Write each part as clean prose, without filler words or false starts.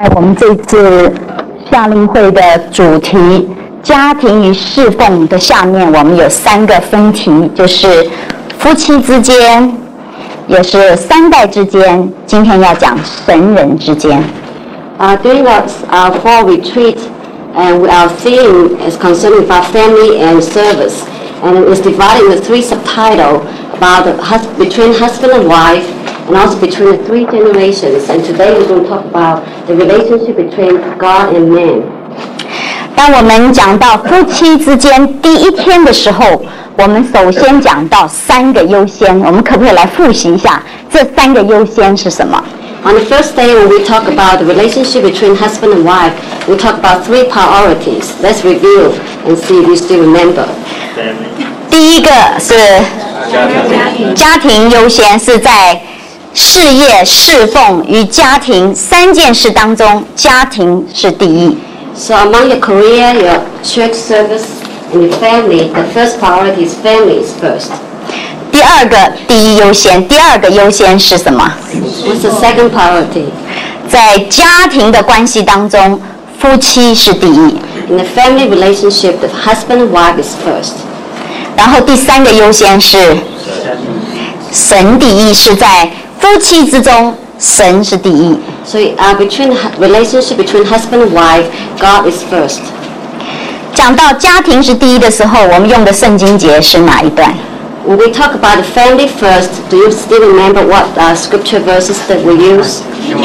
我们这次夏令会的主题家庭与侍奉的下面，我们有3个分题，就是夫妻之间，也是3代之间，今天要讲神人之间。 During our fall retreat, and our theme is concerning about family and service, and it is divided into 3 subtitles about between husband and wife, and also between the 3 generations. And today we're going to talk about the relationship between God and man. 当我们讲到夫妻之间第一天的时候，我们首先讲到3个优先，我们可不可以来复习一下这3个优先是什么？ On the first day, when we talk about the relationship between husband and wife, we talk about 3 priorities. Let's review and see if you still remember. 第一个是家庭优先，是在事业、侍奉与家庭3件事当中，家庭是第一。 So among your career, your church service, and your family, the first priority is family is first. 第二个第一优先，第二个优先是什么？ What's the second priority? 在家庭的关系当中，夫妻是第一。 In the family relationship, the husband and wife is first. 然后第3个优先是神第一，是在夫妻之中，神是第一。 So between the relationship between husband and wife, God is first. 讲到家庭是第一的时候，我们用的圣经节是哪一段？ When we talk about the family first, do you still remember what scripture verses that we use?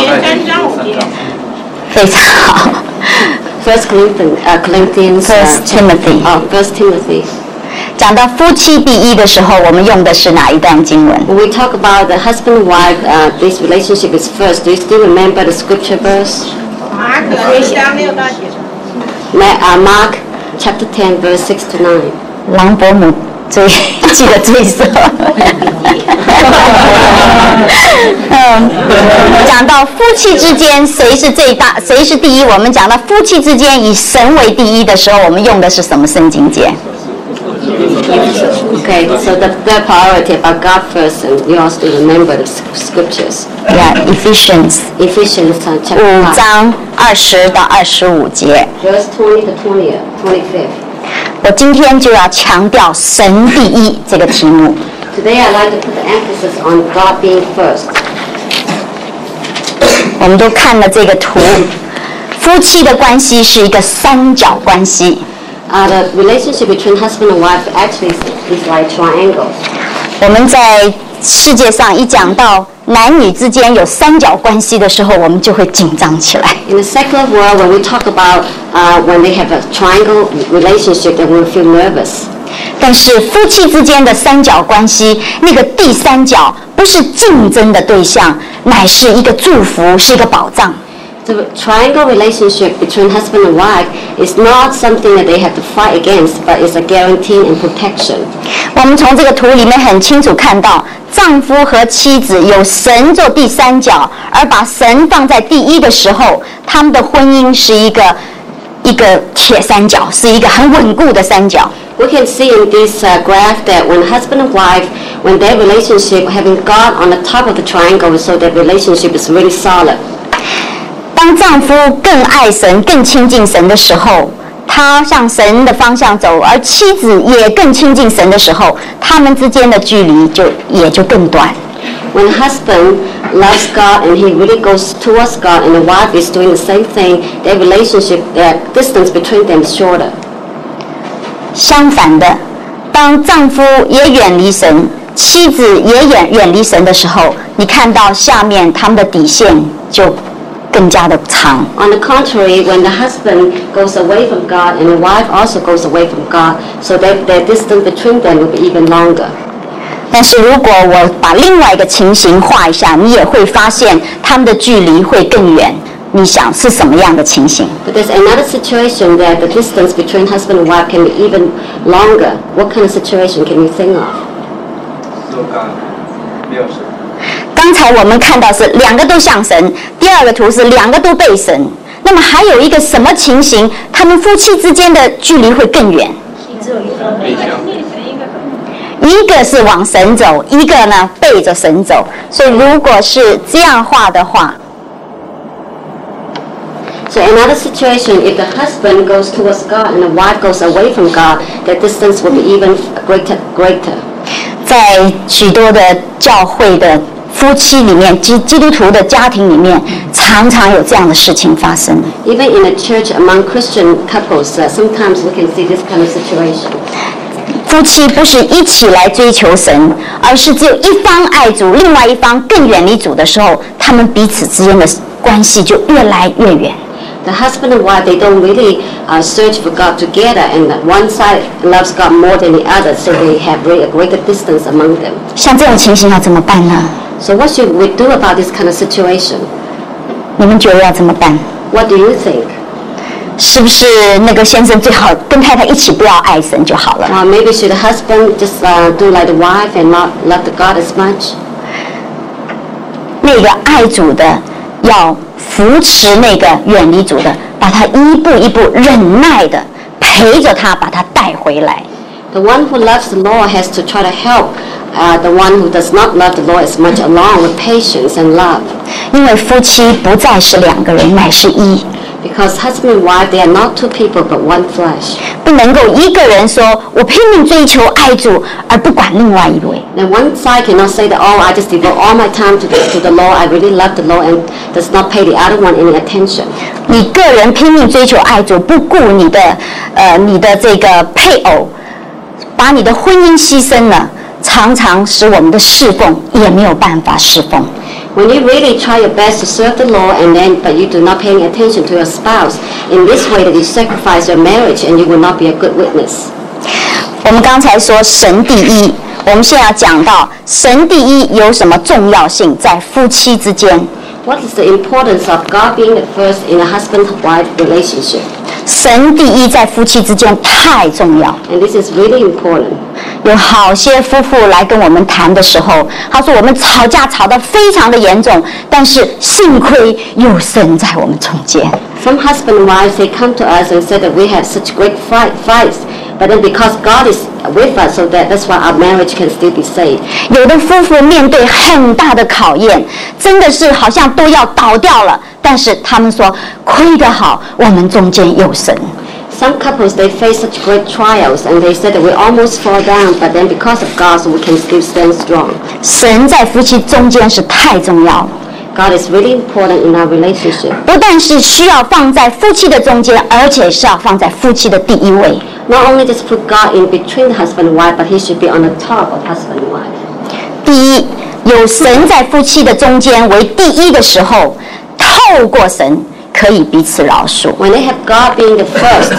非常好。 First Corinthians. First Timothy. First Timothy. 讲到夫妻第一的时候，我们用的是哪一段经文？ When we talk about the husband and wife, this relationship is first. Do you still remember the scripture verse? Mark chapter 10, verse 6 to 9. 郎伯母记得最熟。讲到夫妻之间谁是最大，谁是第一？我们讲到夫妻之间以神为第一的时候，我们用的是什么圣经节？ Okay, so the priority about God first, and you also remember the scriptures. Yeah, Ephesians. Ephesians chapter 5 5. 章20到25节。 Verse 20 to 25. 我今天就要强调神第一这个题目。 Today I'd like to put the emphasis on God being first. 我们都看了这个图，夫妻的关系是一个3角关系。 The relationship between husband and wife actually is like triangle. 我们在世界上一讲到男女之间有3角关系的时候，我们就会紧张起来。 In the secular world, when we talk about when they have a triangle relationship, then we feel nervous. 但是夫妻之间的3角关系，那个第3角不是竞争的对象，乃是一个祝福，是一个保障。 The triangle relationship between husband and wife is not something that they have to fight against, but it's a guarantee and protection. 我们从这个图里面很清楚看到，丈夫和妻子有神做第3角，而把神放在第一的时候，他们的婚姻是一个铁3角，是一个很稳固的3角。 We can see in this graph that when husband and wife, when their relationship having God on the top of the triangle, so that relationship is really solid. 当丈夫更爱神、更亲近神的时候，他向神的方向走；而妻子也更亲近神的时候，他们之间的距离也就更短。 When the husband loves God and he really goes towards God, and the wife is doing the same thing, their relationship, the distance between them is shorter. 相反的，当丈夫也远离神，妻子也远离神的时候，你看到下面他们的底线就更加的长。 On the contrary, when the husband goes away from God and the wife also goes away from God, so that the distance between them will be even longer. 但是如果我把另外一个情形画一下，你也会发现他们的距离会更远。你想是什么样的情形？ But there's another situation that the distance between husband and wife can be even longer. What kind of situation can you think of? 刚才我们看到是2个都像神，第2个图是2个都被神。那么还有一个什么情形，他们夫妻之间的距离会更远？一个是往神走，一个呢背着神走。所以如果是这样画的话， So another situation, if the husband goes towards God and the wife goes away from God, the distance will be even greater. 在许多的教会的夫妻里面，基督徒的家庭里面，常常有这样的事情发生。 Even in a church among Christian couples, sometimes we can see this kind of situation. 夫妻不是一起来追求神，而是只有一方爱主，另外一方更远离主的时候，他们彼此之间的关系就越来越远。 The husband and wife, they don't really search for God together, and one side loves God more than the other, so they have really a greater distance among them. 像这种情形要怎么办呢？ So what should we do about this kind of situation? 你们觉得要怎么办？ What do you think? 是不是那个先生最好跟太太一起不要爱神就好了？ Maybe should the husband just do like the wife and not love the God as much? 那个爱主的要扶持那个远离主的，把他一步一步忍耐的陪着他，把他带回来。 The one who loves the Lord has to try to help the one who does not love the Lord as much, along with patience and love. 因为夫妻不再是两个人，乃是一。 Because husband and wife, they are not two people but one flesh. 不能够一个人说我拼命追求爱主，而不管另外一位。 And one side cannot say that, oh, I just devote all my time to the Lord, I really love the Lord, and does not pay the other one any attention. 你个人拼命追求爱主，不顾你的这个配偶，把你的婚姻牺牲了，常常使我们的侍奉也没有办法侍奉。 When you really try your best to serve the Lord, but you do not pay any attention to your spouse, in this way that you sacrifice your marriage and you will not be a good witness. 我们刚才说神第一，我们现在要讲到神第一有什么重要性在夫妻之间。 What is the importance of God being the first in a husband-wife relationship? 神第一在夫妻之间太重要。 And this is really important. 有好些夫妇来跟我们谈的时候，他说我们吵架吵得非常的严重，但是幸亏有神在我们中间。 Some husband and wives, they come to us and say that we have such great fights, but then because God is with us, so that's why our marriage can still be saved. 有的夫妇面对很大的考验，真的是好像都要倒掉了，但是他们说亏得好，我们中间有神。 Some couples, they face such great trials, and they said that we almost fall down, but then because of God, so we can still stand strong. 神在夫妻中间是太重要了。 God is really important in our relationship. 不但是需要放在夫妻的中间，而且是要放在夫妻的第一位。 Not only just put God in between the husband and wife, but He should be on the top of husband and wife. 第一，有神在夫妻的中间为第一的时候，透过神可以彼此饶恕。 When they have God being the first,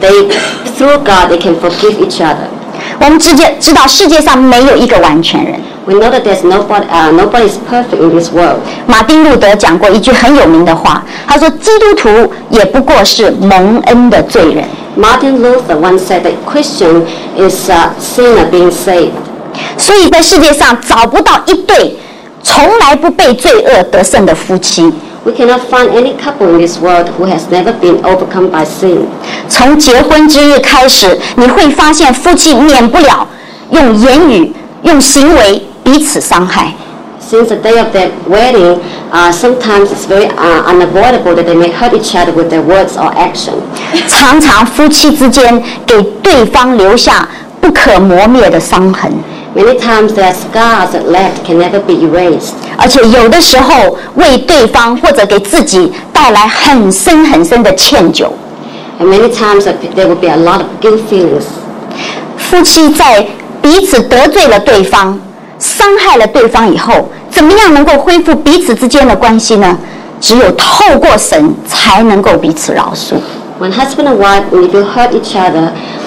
through God they can forgive each other. 我们知道世界上没有一个完全人。 We know that there's nobody is perfect in this world. 马丁路德讲过一句很有名的话，他说：“基督徒也不过是蒙恩的罪人。” Martin Luther once said that Christian is a sinner being saved. 所以在世界上找不到一对从来不被罪恶得胜的夫妻。 We cannot find any couple in this world who has never been overcome by sin. 从结婚之日开始，你会发现夫妻免不了用言语、用行为彼此伤害。 Since the day of their wedding, sometimes it's very unavoidable that they may hurt each other with their words or action. 常常夫妻之间给对方留下不可磨灭的伤痕。 Many times there are scars that left can never be erased. 而且有的时候为对方或者给自己带来很深很深的歉疚。 And many times there will be a lot of guilt feelings. 夫妻在彼此得罪了对方、伤害了对方以后，怎么样能够恢复彼此之间的关系呢？只有透过神才能够彼此饶恕。 When husband and wife, when you hurt each other,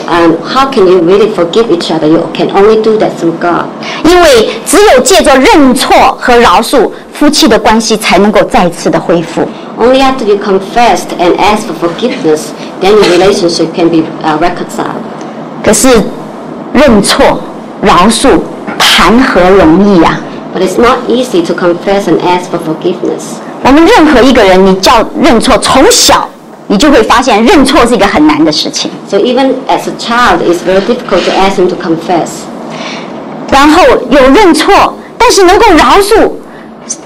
how can you really forgive each other? You can only do that through God. 因为只有借着认错和饶恕，夫妻的关系才能够再次的恢复。 Only after you confessed and asked for forgiveness, then your relationship can be reconciled. 可是认错、饶恕谈何容易呀 ？But it's not easy to confess and ask for forgiveness. 我们任何一个人，你叫认错，从小你就会发现认错是一个很难的事情。 So even as a child, it's very difficult to ask him to confess. 然后有认错，但是能够饶恕，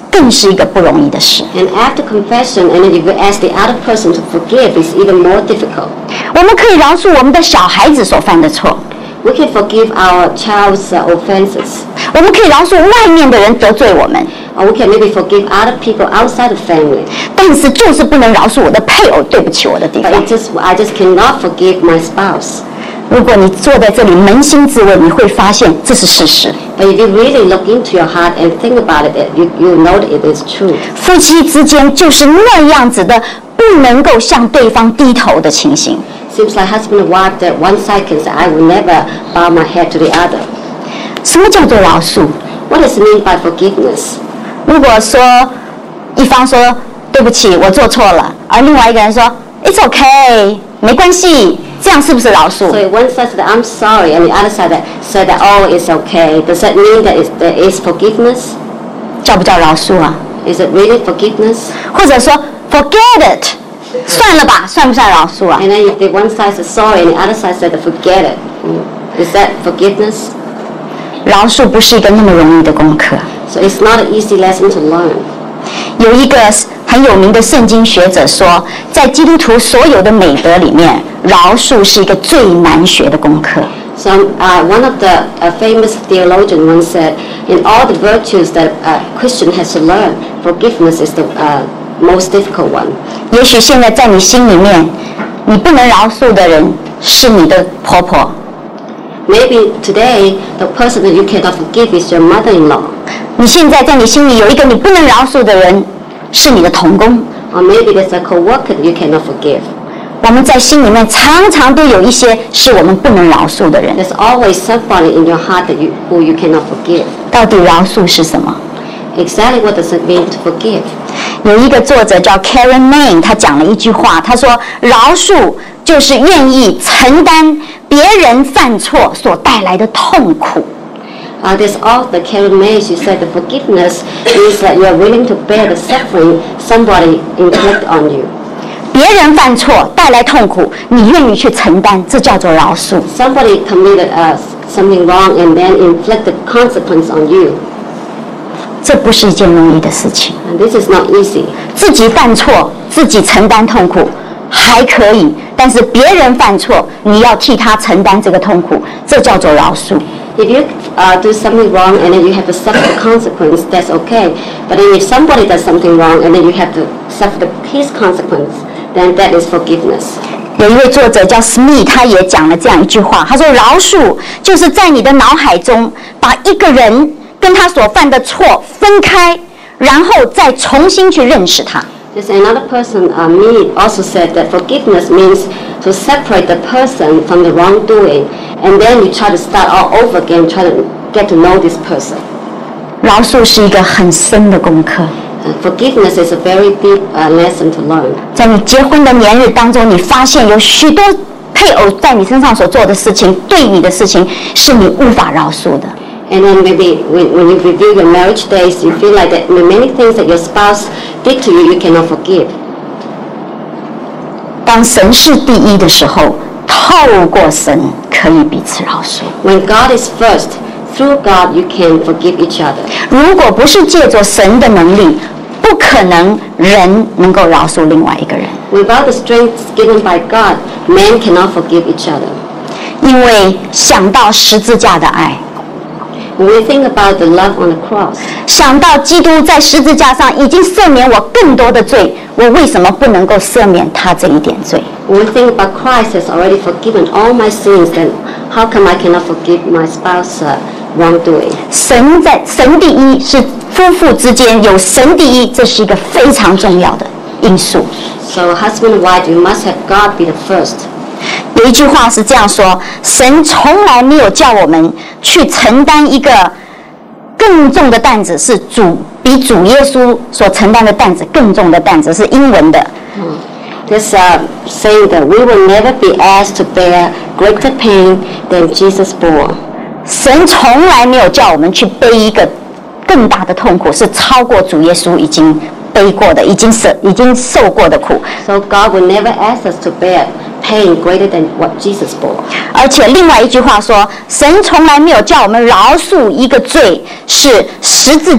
更是一个不容易的事。 And after confession, and then if you ask the other person to forgive, it's even more difficult. 我们可以饶恕我们的小孩子所犯的错， We can forgive our child's offenses, 我们可以饶恕外面的人得罪我们， or we can maybe forgive other people outside the family. 但是就是不能饶恕我的配偶对不起我的地 But 方。 I just cannot forgive my spouse. 如果你坐在这里扪心自问，你会发现这是事实。 But if you really look into your heart and think about it, you know that it is true. 夫妻之间就是那样子的，不能够向对方低头的情形。 Seems like husband and wife that one side can say, I will never bow my head to the other. 什么叫做饶恕？ What does it mean by forgiveness? 如果说一方说对不起，我做错了，而另外一个人说 It's okay， 没关系，这样是不是饶恕？ So if one side said, I'm sorry, and the other side said that, oh, it's okay. Does that mean that there is forgiveness? 叫不叫饶恕啊？ Is it really forgiveness? 或者说 Forget it， 算了吧，算不算饶恕啊？ And then if the one side said sorry and the other side said forget it, is that forgiveness? 饶恕不是一个那么容易的功课。 So it's not an easy lesson to learn. 有一个很有名的圣经学者说，在基督徒所有的美德里面，饶恕是一个最难学的功课。 So one of the famous theologians once said, in all the virtues that a Christian has to learn, forgiveness is the most difficult one. 也许现在在你心里面，你不能饶恕的人是你的婆婆， Maybe today the person that you cannot forgive is your mother-in-law. 你现在在你心里有一个你不能饶恕的人是你的同工。 Or maybe there's a co-worker that you cannot forgive. 我们在心里面常常都有一些是我们不能饶恕的人。 There's always somebody in your heart who you cannot forgive. 到底饶恕是什么？ Exactly what does it mean to forgive? 有一个作者叫 Karen Main， 他讲了一句话，他说：“饶恕就是愿意承担别人犯错所带来的痛苦。” This author, Karen May, she said that forgiveness is that you are willing to bear the suffering somebody inflict on you. 别人犯错带来痛苦，你愿意去承担，这叫做饶恕。 Somebody committed something wrong and then inflict the consequence on you. 这不是一件容易的事情。 And this is not easy. 自己犯错，自己承担痛苦还可以，但是别人犯错，你要替他承担这个痛苦，这叫做饶恕。 If you do something wrong and then you have to suffer the consequence, that's okay. But then if somebody does something wrong and then you have to suffer his consequence, then that is forgiveness. 有一位作者叫 Smith， 他也讲了这样一句话，他说：“饶恕就是在你的脑海中把一个人跟他所犯的错分开，然后再重新去认识他。” There's another person, me, also said that forgiveness means to separate the person from the wrongdoing, and then you try to start all over again, try to get to know this person. 饶恕是一个很深的功课。 Forgiveness is a very deep lesson to learn. 在你结婚的年日当中，你发现有许多配偶在你身上所做的事情，对你的事情是你无法饶恕的。 And then maybe when you review your marriage days, you feel like that many things that your spouse did to you, you cannot forgive. 当神是第一的时候，透过神可以彼此饶恕。 When God is first, through God you can forgive each other. 如果不是借着神的能力，不可能人能够饶恕另外一个人。 Without the strength given by God, men cannot forgive each other. 因为想到十字架的爱， When we think about the love on the cross, 想到基督在十字架上已经赦免我更多的罪，我为什么不能够赦免他这一点罪？ when we think about Christ has already forgiven all my sins, then how come I cannot forgive my spouse wrongdoing? 神第一是夫妇之间有神第一，这是一个非常重要的因素。 So husband and wife, you must have God be the first. 有一句话是这样说：神从来没有叫我们去承担一个更重的担子，是比主耶稣所承担的担子更重的担子，是英文的。 This saying that we will never be asked to bear greater pain than Jesus bore. 神从来没有叫我们去背一个更大的痛苦，是超过主耶稣已经背过的、已经受过的苦。 So God will never ask us to bear pain greater than what Jesus bore. 而且另外一句话说，神从来没有叫我们饶恕一个罪，是十字架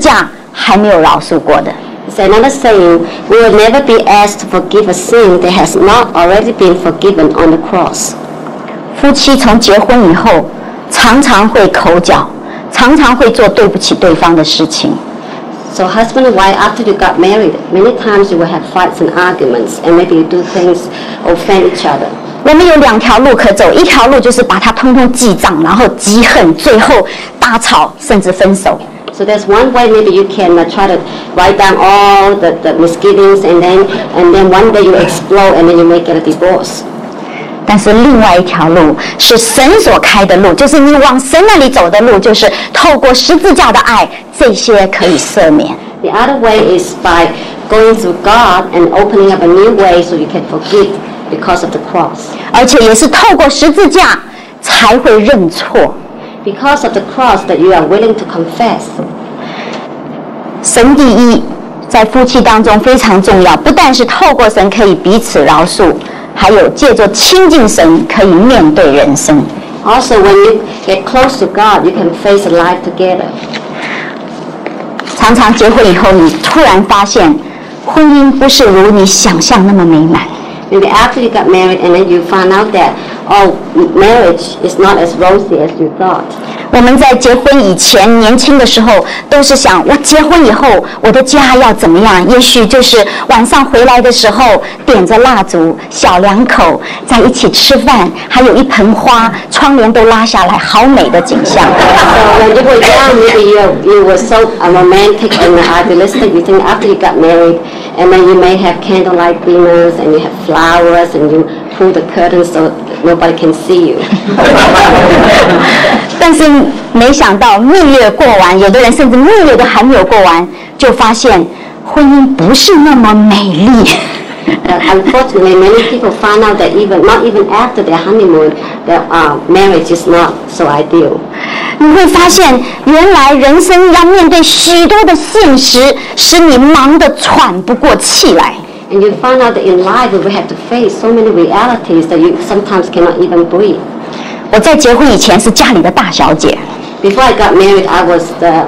还没有饶恕过的。 It's another saying, we will never be asked to forgive a sin that has not already been forgiven on the cross. 夫妻从结婚以后，常常会口角，常常会做对不起对方的事情。 So husband and wife, after you got married, many times you will have fights and arguments, and maybe you do things offend each other. 我们有2条路可走，一条路就是把它通通记账，然后积恨，最后大吵，甚至分手。 So there's one way maybe you can try to write down all the misgivings, and then one day you explode, and then you may get a divorce. 但是另外一条路是神所开的路，就是你往神那里走的路，就是透过十字架的爱，这些可以赦免。 The other way is by going through God and opening up a new way so you can forgive because of the cross. 而且也是透过十字架才会认错。 Because of the cross that you are willing to confess. 神第一，在夫妻当中非常重要，不但是透过神可以彼此饶恕，还有借着亲近神可以面对人生。 Also, when you get close to God, you can face life together. 常常结婚以后，你突然发现，婚姻不是如你想象那么美满。 Maybe after you got married, and then you find out that marriage is not as rosy as you thought. 我们在结婚以前，年轻的时候都是想，我结婚以后，我的家要怎么样？也许就是晚上回来的时候，点着蜡烛，小2口在一起吃饭，还有一盆花，窗帘都拉下来，好美的景象。 So when you were young, maybe you were so romantic and idealistic. You think after you got married, and then you may have candlelight dinners, and you have flowers, and you pull the curtains so nobody can see you. 但是没想到蜜月过完，有的人甚至蜜月都还没有过完，就发现婚姻不是那么美丽。 Unfortunately, many people find out that not even after their honeymoon, that marriage is not so ideal. 你会发现，原来人生要面对许多的现实，使你忙得喘不过气来。 And you find out that in life we have to face so many realities that you sometimes cannot even breathe. 我在结婚以前是家里的大小姐。 Before I got married, I was the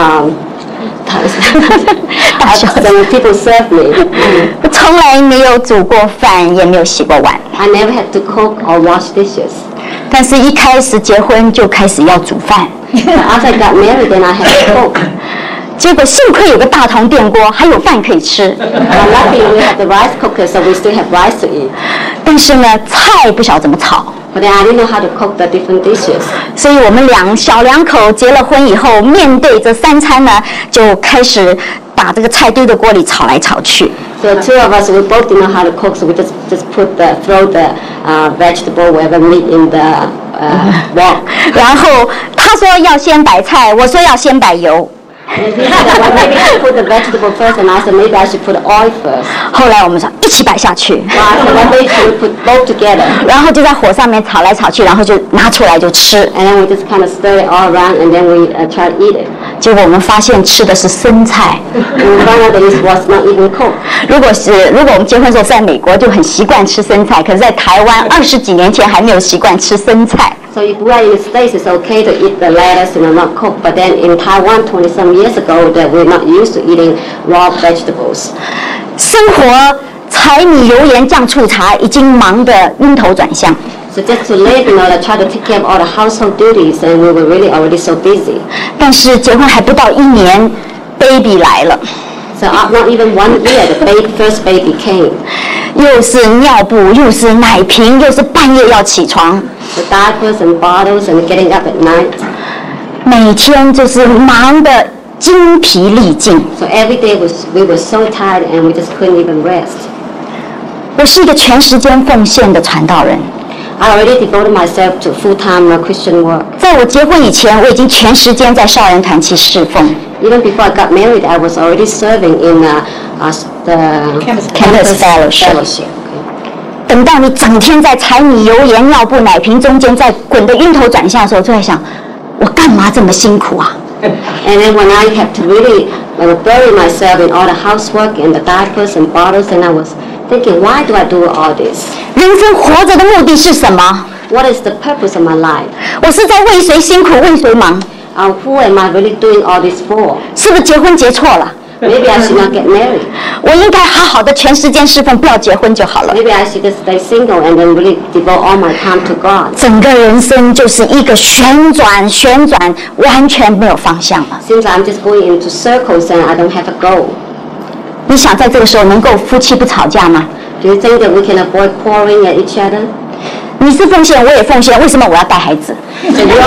people served me. 我从来没有煮过饭，也没有洗过碗。 I never had to cook or wash dishes. 但是一开始结婚就开始要煮饭。 After I got married, then I had to cook. 结果幸亏有个大同电锅，还有饭可以吃。 Luckily, we have the rice cooker, so we still have rice to eat. 但是呢，菜不晓得怎么炒。 But then I didn't know how to cook the different dishes. 所以我们小2口结了婚以后，面对这3餐呢，就开始把这个菜丢到锅里炒来炒去。 So the 2 of us, we both didn't know how to cook, so we just throw the vegetable, whatever meat in the wok. 然后他说要先摆菜，我说要先摆油。 And he said, well, maybe I should put the vegetable first, and I said maybe I should put the oil first. 后来我们说一起摆下去。 So I said, well, maybe we should put both together. 然后就在火上面炒来炒去，然后就拿出来就吃。 And then we just kind of stir it all around, and then we try to eat it. 结果我们发现吃的是生菜。 And we found out that it was not even cooked. 如果我们结婚的时候在美国就很习惯吃生菜，可是在台湾20几年前还没有习惯吃生菜。 So if we are in the States, it's okay to eat the lettuce and not cook. But then in Taiwan, 20-some years ago, that we're not used to eating raw vegetables. 生活柴米油盐酱醋茶已经忙得晕头转向。 So just to live, I try to take care of all the household duties, and we were really already so busy. 但是结婚还不到1年 ，baby 来了。 So not even 1 year, the first baby came. 又是尿布，又是奶瓶，又是半夜要起床。 The diapers and bottles and getting up at night. 每天就是忙得精疲力尽。 So every day we were so tired and we just couldn't even rest. 我是一个全时间奉献的传道人。 I already devoted myself to full-time Christian work. 在我结婚以前，我已经全时间在少人团契侍奉。 Even before I got married, I was already serving in the Campus Fellowship. 等到你整天在柴米油盐尿布奶瓶中间在滚得晕头转向的时候，就在想，我干嘛这么辛苦啊？ And then when I had to really bury myself in all the housework and the diapers and bottles, and I was thinking, why do I do all this? 人生活着的目的是什么？ What is the purpose of my life? 我是在为谁辛苦为谁忙？ who am I really doing all this for? 是不是结婚结错了？ Maybe I should not get married. 我应该好好的全时间侍奉，不要结婚就好了。 Maybe I should just stay single and then really devote all my time to God. 整个人生就是一个旋转，完全没有方向了。 Seems like I'm just going into circles and I don't have a goal. 你想在这个时候能够夫妻不吵架吗？ Do you think that we can avoid quarreling at each other? 你是奉献，我也奉献，为什么我要带孩子？ So you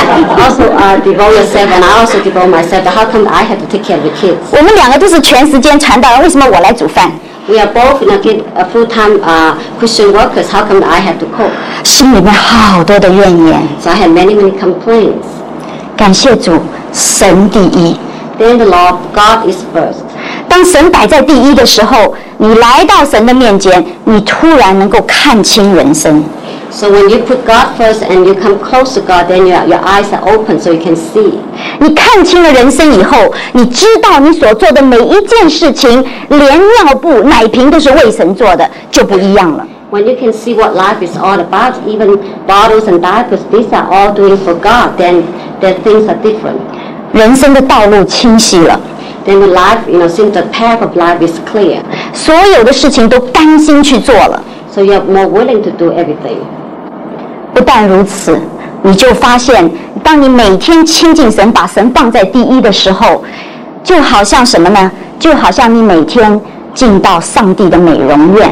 also devote yourself and I also devote myself. But how come I have to take care of the kids? 我们两个都是全时间传道人，为什么我来煮饭？ We are both full-time Christian workers. How come I have to cook? 心里面好多的怨言。 So I had many complaints. 感谢主，神第一。 Then the Lord, God is first. 当神摆在第一的时候，你来到神的面前，你突然能够看清人生。 So when you put God first and you come close to God, then your eyes are open so you can see. 你看清了人生以后，你知道你所做的每一件事情，连尿布、奶瓶都是为神做的，就不一样了。 When you can see what life is all about, even bottles and diapers, these are all doing for God, then things are different. 人生的道路清晰了， Then the life, since the path of life is clear, 所有的事情都甘心去做了。 so you're more willing to do everything. 不但如此，你就发现，当你每天亲近神，把神放在第一的时候，就好像什么呢？就好像你每天进到上帝的美容院。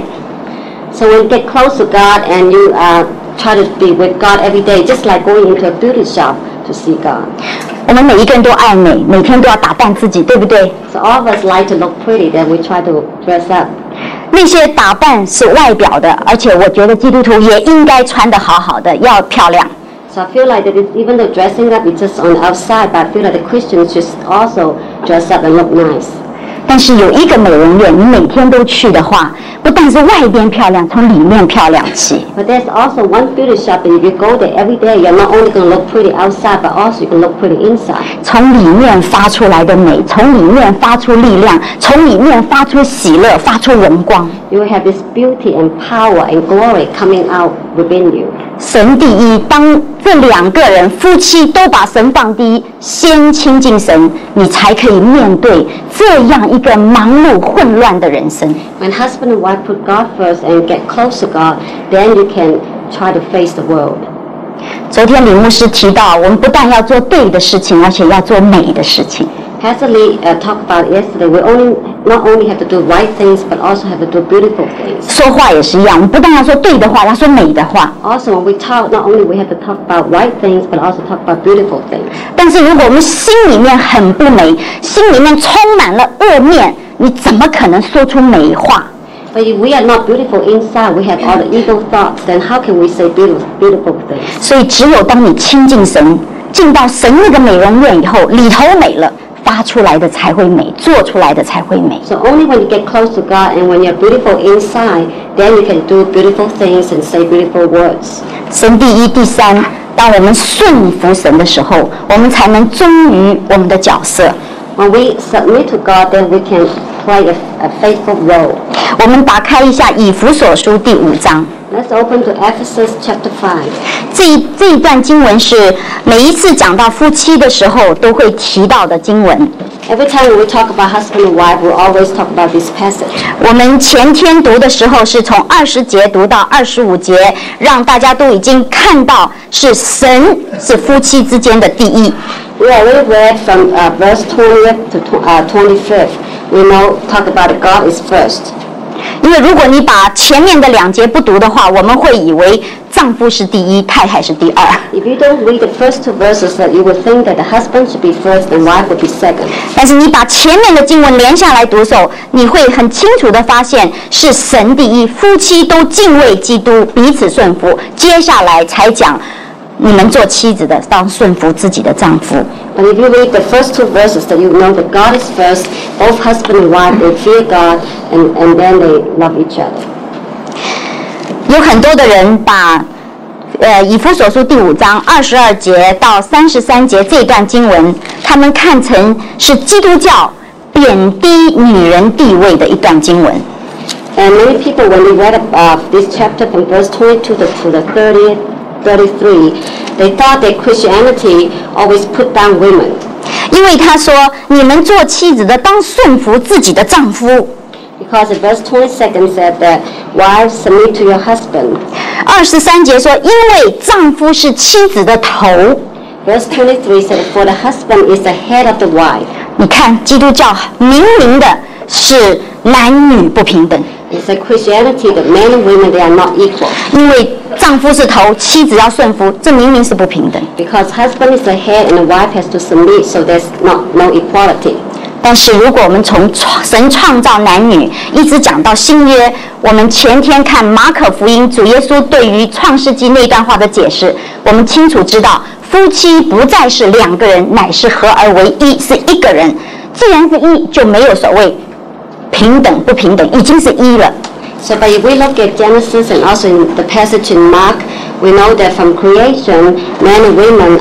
So when you get close to God and you try to be with God every day, just like going into a beauty shop to see God. 我们每一个人都爱美，每天都要打扮自己，对不对？ So all of us like to look pretty, then we try to dress up. 那些打扮是外表的，而且我觉得基督徒也应该穿得好好的，要漂亮。 So I feel like that even though dressing up is just on the outside, but I feel like the Christians should also dress up and look nice. 但是有一个美容院，你每天都去的话，不但是外边漂亮，从里面漂亮起。 But there's also one beauty shop that if you go there every day, you're not only going to look pretty outside, but also you can look pretty inside. 从里面发出来的美，从里面发出力量，从里面发出喜乐，发出荣光。 You will have this beauty and power and glory coming out within you. 神第一，当这两个人夫妻都把神放第一，先亲近神，你才可以面对这样一个忙碌混乱的人生。 When husband and wife put God first and get close to God, then you can try to face the world. 昨天李牧师提到，我们不但要做对的事情，而且要做美的事情。 Pastor Lee talked about it yesterday. We not only have to do right things, but also have to do beautiful things. 说话也是一样，我们不但要说对的话，要说美的话。 Also, when we talk, not only we have to talk about right things, but also talk about beautiful things. 但是如果我们心里面很不美，心里面充满了恶面，你怎么可能说出美话？ But if we are not beautiful inside, we have all the evil thoughts, then how can we say beautiful things? 所以只有当你亲近神，进到神那个美容院以后，里头美了，发出来的才会美，做出来的才会美。 So only when you get close to God and when you're beautiful inside, then you can do beautiful things and say beautiful words. 神第一，第三，当我们顺服神的时候，我们才能忠于我们的角色。 When we submit to God, then we can play a faithful role. 我们打开一下以弗所书第5章。 Let's open to Ephesus chapter 5. 这一段经文是每一次讲到夫妻的时候都会提到的经文。 Every time we talk about husband and wife, we always talk about this passage. 我们前天读的时候是从20节读到25节，让大家都已经看到是神是夫妻之间的第一。 We already read from verse 20th to 25th. We now talk about God is first. 因为如果你把前面的2节不读的话，我们会以为丈夫是第一，太太是第二。 If you don't read the first 2 verses, that you will think that the husband should be first and wife would be second. 但是你把前面的经文连下来读的时候，你会很清楚的发现是神第一，夫妻都敬畏基督，彼此顺服。接下来才讲你们做妻子的当顺服自己的丈夫。 But if you read the first 2 verses, that you know that God is first, both husband and wife, they fear God, and then they love each other. 有很多的人把以弗所书第5章22节到33节这段经文，他们看成是基督教贬低女人地位的一段经文。 And many people, when they read this chapter from verse 22 to the 30th, 33, They thought that Christianity always put down women. 因为他说，你们做妻子的当顺服自己的丈夫。 Because in verse 22 said that wives submit to your husband. 23节说，因为丈夫是妻子的头。 Verse 23 said, for the husband is the head of the wife. 你看，基督教明明的是男女不平等。 It's a Christianity that men and women, they are not equal. 因为丈夫是头，妻子要顺服，这明明是不平等。 Because husband is the head and the wife has to submit, so there's no equality. 但是如果我们从神创造男女一直讲到新约，我们前天看马可福音，主耶稣对于创世纪那段话的解释，我们清楚知道，夫妻不再是两个人，乃是合而为一，是一个人。既然是一，就没有所谓平等不平等，已经是一了。 So, but if we look at Genesis and also in the passage in Mark, we know that from creation, men and women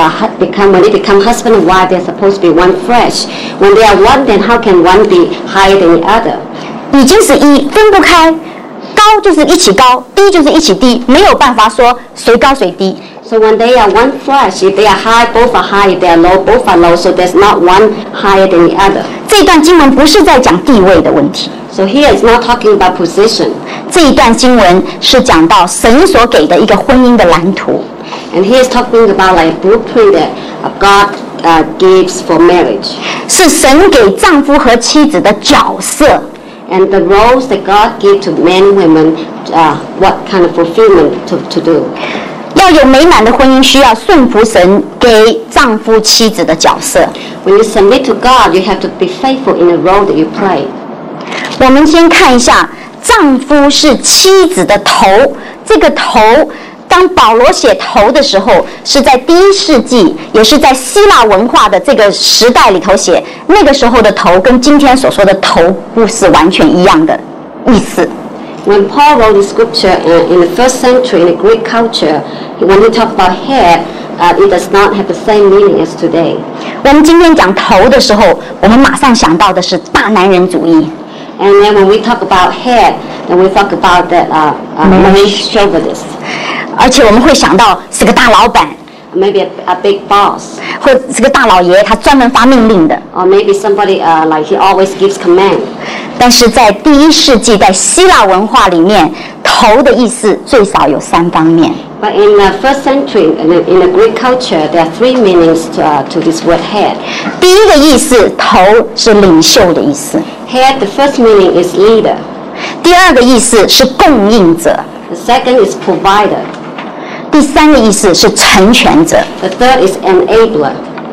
when they become husband and wife, they're supposed to be one flesh. When they are one, then how can one be higher than the other? 已经是一，分不开，高就是一起高，低就是一起低，没有办法说谁高谁低。 So when they are one flesh, if they are high, both are high. If they are low, both are low. So there's not one higher than the other. 这段经文不是在讲地位的问题。 So here it's not talking about position. 这一段经文是讲到神所给的一个婚姻的蓝图。 And here is talking about like a blueprint that God gives for marriage. 是神给丈夫和妻子的角色。 And the roles that God gives to men and women, what kind of fulfillment to do. 要有美满的婚姻，需要顺服神给丈夫妻子的角色。 When you submit to God, you have to be faithful in the role that you play. 我们先看一下，丈夫是妻子的头。这个头，当保罗写头的时候，是在第1世纪，也是在希腊文化的这个时代里头写。那个时候的头跟今天所说的头不是完全一样的意思。 When Paul wrote the scripture in the first century in the Greek culture, when he talked about head, it does not have the same meaning as today. 我们今天讲头的时候，我们马上想到的是大男人主义。 And then when we talk about head, then we talk about that male chauvinist. 而且我们会想到是个大老板。 Maybe a big boss. 或是个大老爷，他专门发命令的。 Or maybe somebody like he always gives command. 但是在第1世纪，在希腊文化里面，头的意思最少有3方面。 But in the first century, in the Greek culture, there are 3 meanings to this word head. 第一个意思，头是领袖的意思。 Head, the first meaning is leader. 第二个意思是供应者。 The second is provider. 第三个意思是成全者。 The third is enabler.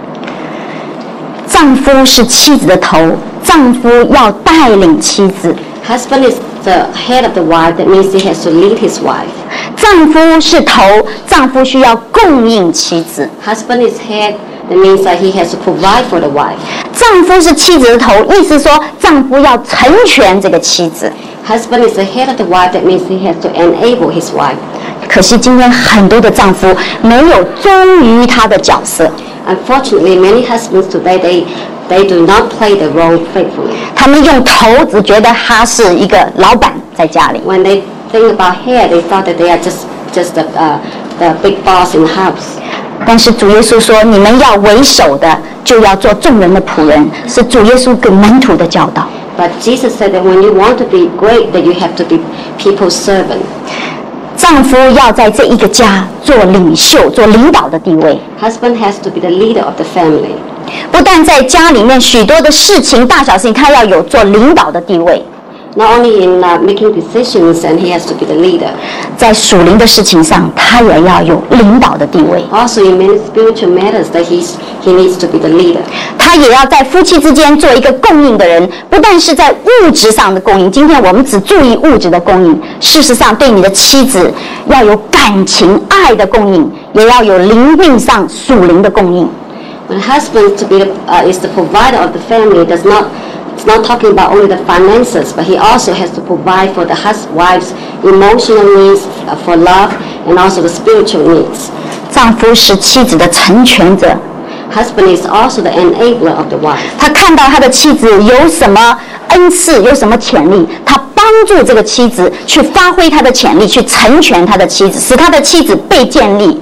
丈夫是妻子的头，丈夫要带领妻子。 Husband is the head of the wife. That means he has to lead his wife. 丈夫是头，丈夫需要供应妻子。 Husband is head. That means that he has to provide for the wife. 丈夫是妻子的头，意思说丈夫要成全这个妻子。 Husband is the head of the wife. That means he has to enable his wife. 可惜今天很多的丈夫没有忠于他的角色。 Unfortunately, many husbands today they do not play the role faithfully. 他们用头只觉得他是一个老板在家里。 When they think about head, they thought that they are just the big boss in the house. 但是主耶稣说，你们要为首的，就要做众人的仆人，是主耶稣给门徒的教导。 But Jesus said that when you want to be great, that you have to be people's servant. 丈夫要在这一个家做领袖、做领导的地位。 Husband has to be the leader of the family. 不但在家里面许多的事情、大小事情，他要有做领导的地位。 Not only in making decisions, and he has to be the leader. 在属灵的事情上，他也要有领导的地位。 Also in many spiritual matters, that he needs to be the leader. 他也要在夫妻之间做一个供应的人，不但是在物质上的供应。今天我们只注意物质的供应，事实上对你的妻子要有感情、爱的供应，也要有灵命上属灵的供应。 When husband is the provider of the family, it's not talking about only the finances, but he also has to provide for the wife's emotional needs, for love, and also the spiritual needs. 丈夫是妻子的成全者。 Husband is also the enabler of the wife. 他看到他的妻子有什么恩赐，有什么潜力，他帮助这个妻子去发挥他的潜力，去成全他的妻子，使他的妻子被建立。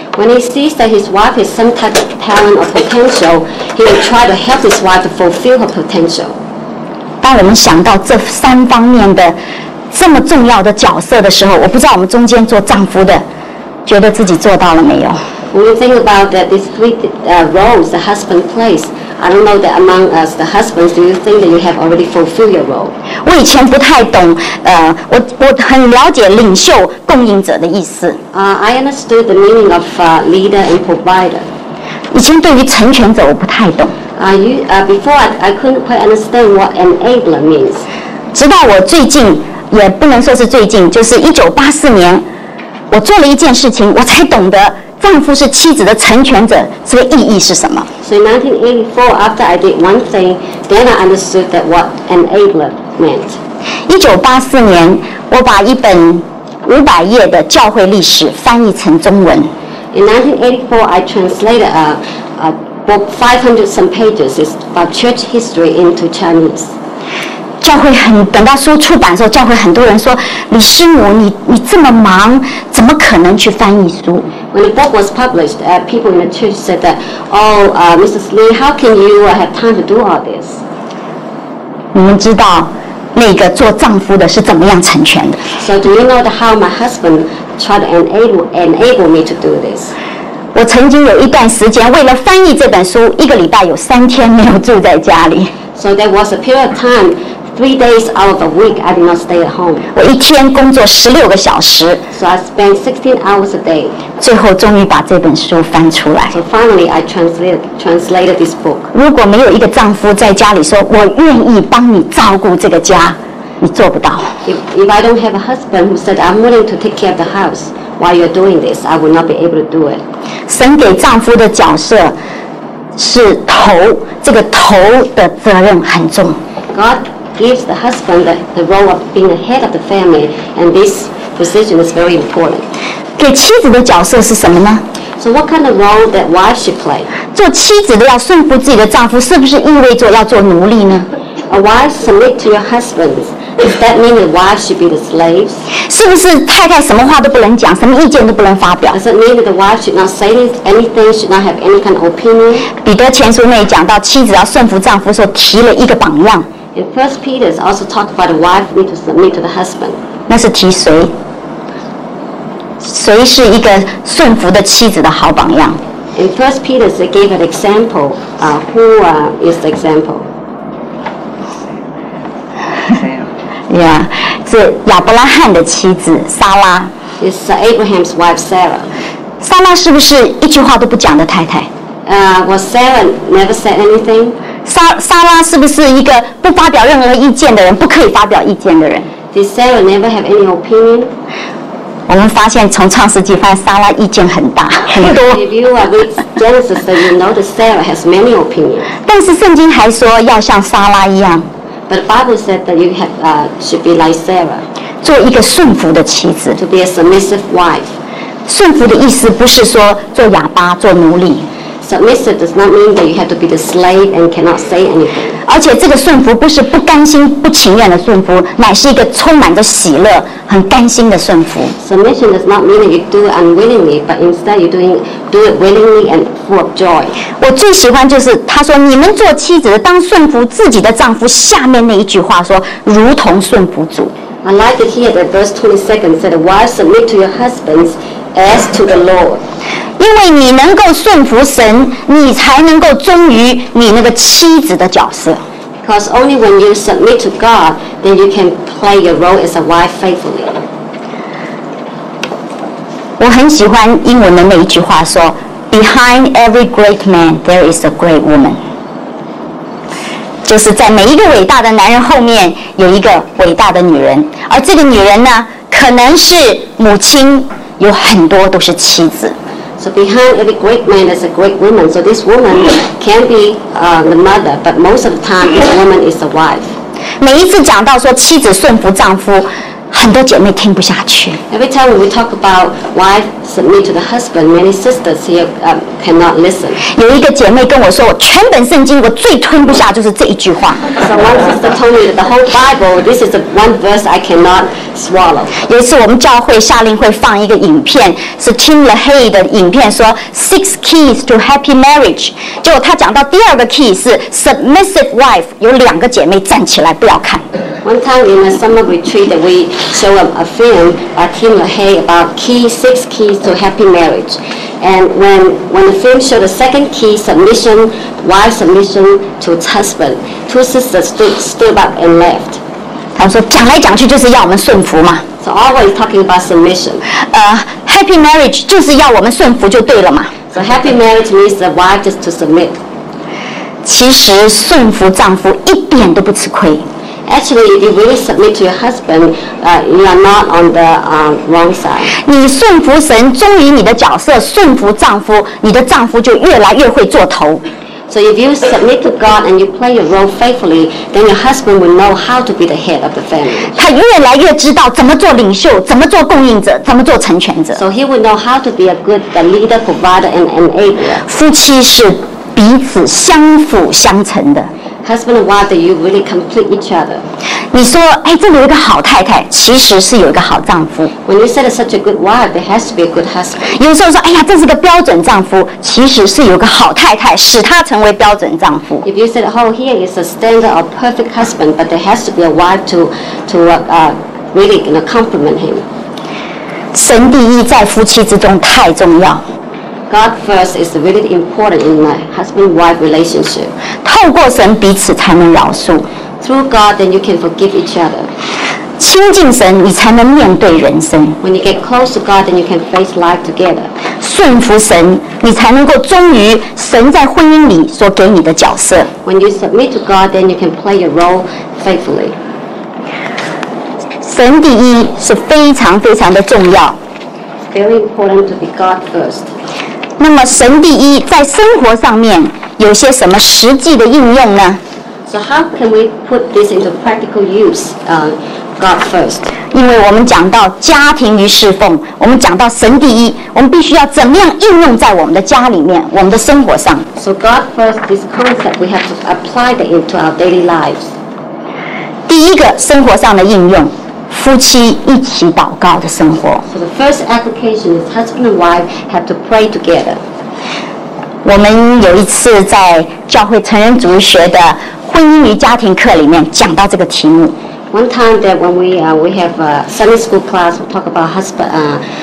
When he sees that his wife has some type of talent or potential, he will try to help his wife to fulfill her potential. 当我们想到这3方面的这么重要的角色的时候，我不知道我们中间做丈夫的，觉得自己做到了没有？ When you think about that, these 3 roles the husband plays, I don't know that among us, the husbands, do you think that you have already fulfilled your role? 我以前不太懂，我很了解领袖、供应者的意思。 I understood the meaning of leader and provider. 以前对于成全者我不太懂， Before I couldn't quite understand what enabler means. 直到我最近，也不能说是最近，就是1984年，我做了一件事情，我才懂得丈夫是妻子的成全者，这个意义是什么。 So in 1984, after I did one thing, then I understood that what enabler meant. 1984年，我把一本500页的教会历史翻译成中文。 In 1984, I translated a book 500 some pages. It's about church history into Chinese. 教会等到书出版的时候，教会很多人说：“李师母，你这么忙，怎么可能去翻译书？” When the book was published, people in the church said that, "Oh, Mrs. Lee, how can you have time to do all this?" 你们知道那个做丈夫的是怎么样成全的？ So do you know how my husband tried to enable me to do this? 我曾经有一段时间，为了翻译这本书，1个礼拜有3天没有住在家里。 So there was a period of time, 3 days out of a week, I did not stay at home. 我一天工作16个小时， So I spent 16 hours a day. 最后终于把这本书翻出来。 So finally, I translated this book. 如果没有一个丈夫在家里说“我愿意帮你照顾这个家”，你做不到。 If I don't have a husband who said, "I'm willing to take care of the house while you're doing this," I would not be able to do it. 神给丈夫的角色是头，这个头的责任很重。 God gives the husband the role of being the head of the family, and this position is very important. 给妻子的角色是什么呢？ So what kind of role that wife should play? 做妻子的要顺服自己的丈夫，是不是意味着要做奴隶呢？ A wife submit to your husband. Does that mean the wife should be the slaves? 是不是太太什么话都不能讲，什么意见都不能发表？ Does it mean that the wife should not say anything, should not have any kind of opinion? 彼得前书那里讲到，妻子要顺服丈夫的时候，提了一个榜样， In 1 Peter also talk about the wife need to submit to the husband. 那是提谁？谁是一个顺服的妻子的好榜样？ In 1 Peter, they gave an example. Who is the example? 是亚伯拉罕的妻子撒拉。 It's Abraham's wife, Sarah. 撒拉是不是一句话都不讲的太太？ Was Sarah never said anything? 撒拉是不是一个不发表任何意见的人，不可以发表意见的人？ Did Sarah never have any opinion? 我们发现从创世纪发现撒拉意见很大很多， If you read Genesis, then you know that Sarah has many opinions. 但是圣经还说要像撒拉一样， But the Bible said that you should be like Sarah, 做一个顺服的妻子。 to be a submissive wife. 顺服的意思不是说做哑巴、做奴隶， Submissive does not mean that you have to be the slave and cannot say anything. 而且这个顺服不是不甘心、不情愿的顺服，乃是一个充满着喜乐、很甘心的顺服。 Submission does not mean that you do it unwillingly, but instead you do it willingly and full of joy. 我最喜欢就是他说：“你们做妻子的，当顺服自己的丈夫。”下面那一句话说：“如同顺服主。” I like it here that verse 22 said, "Wives submit to your husbands as to the Lord." 因为你能够顺服神，你才能够忠于你那个妻子的角色。 Because only when you submit to God, then you can play your role as a wife faithfully. 我很喜欢英文的那一句话说 ：“Behind every great man, there is a great woman。”就是在每一个伟大的男人后面有一个伟大的女人，而这个女人呢，可能是母亲，有很多都是妻子。 So behind every great man, there's a great woman. So this woman can be the mother, but most of the time, this woman is a wife. 每一次讲到说妻子顺服丈夫， 很多姐妹听不下去。 Every time when we talk about wife submit to the husband, many sisters here cannot listen. 有一个姐妹跟我说，我全本圣经我最吞不下就是这一句话。 So one sister told me that the whole Bible, this is the one verse I cannot swallow. 有一次我们教会夏令会放一个影片，是 Tim LaHaye 的影片，说 Six Keys to Happy Marriage。结果他讲到第2个 key 是 Submissive Wife， 有2个姐妹站起来不要看。 One time in a summer retreat that we show a film by Tim LaHaye about 6 keys to happy marriage. And when the film showed the second key, submission, wife submission to its husband, 2 sisters stood up and left. 他说讲来讲去就是要我们顺服嘛。 So always talking about submission. Happy Marriage 就是要我们顺服就对了嘛。 So happy marriage means the wife is to submit. 其实顺服丈夫一点都不吃亏。 Actually, if you really submit to your husband, you are not on the wrong side. 你顺服神，忠于你的角色，顺服丈夫，你的丈夫就越来越会做头。 So if you submit to God and you play your role faithfully, then your husband will know how to be the head of the family. 他越来越知道怎么做领袖，怎么做供应者，怎么做成全者。 So he will know how to be a good leader, provider, and enabler. 夫妻是彼此相辅相成的。 Husband and wife, that you really complete each other. 你说，哎，这里有一个好太太，其实是有一个好丈夫。 When you say there's such a good wife, there has to be a good husband. 有时候说，哎呀，这是个标准丈夫，其实是有个好太太，使他成为标准丈夫。 If you said, oh, here is a standard of perfect husband, but there has to be a wife to really compliment him. 神第一在夫妻之中太重要。 God first is really important in a husband-wife relationship. 透过神彼此才能饶恕， Through God, then you can forgive each other. 亲近神你才能面对人生， When you get close to God, then you can face life together. 顺服神你才能够忠于神在婚姻里所给你的角色。 When you submit to God, then you can play your role faithfully. 神第一是非常非常的重要。 It's very important to be God first. 那么神第一在生活上面有些什么实际的应用呢？ So how can we put this into practical use? God first. 因为我们讲到家庭与侍奉，我们讲到神第一，我们必须要怎么样应用在我们的家里面，我们的生活上。 So God first, this concept, we have to apply that into our daily lives. 第一个生活上的应用，夫妻一起祷告的生活。 So the first application is husband and wife have to pray together. 我们有一次在教会成人主义学的婚姻与家庭课里面讲到这个题目。 One time that when we have a Sunday school class, we talk about husband,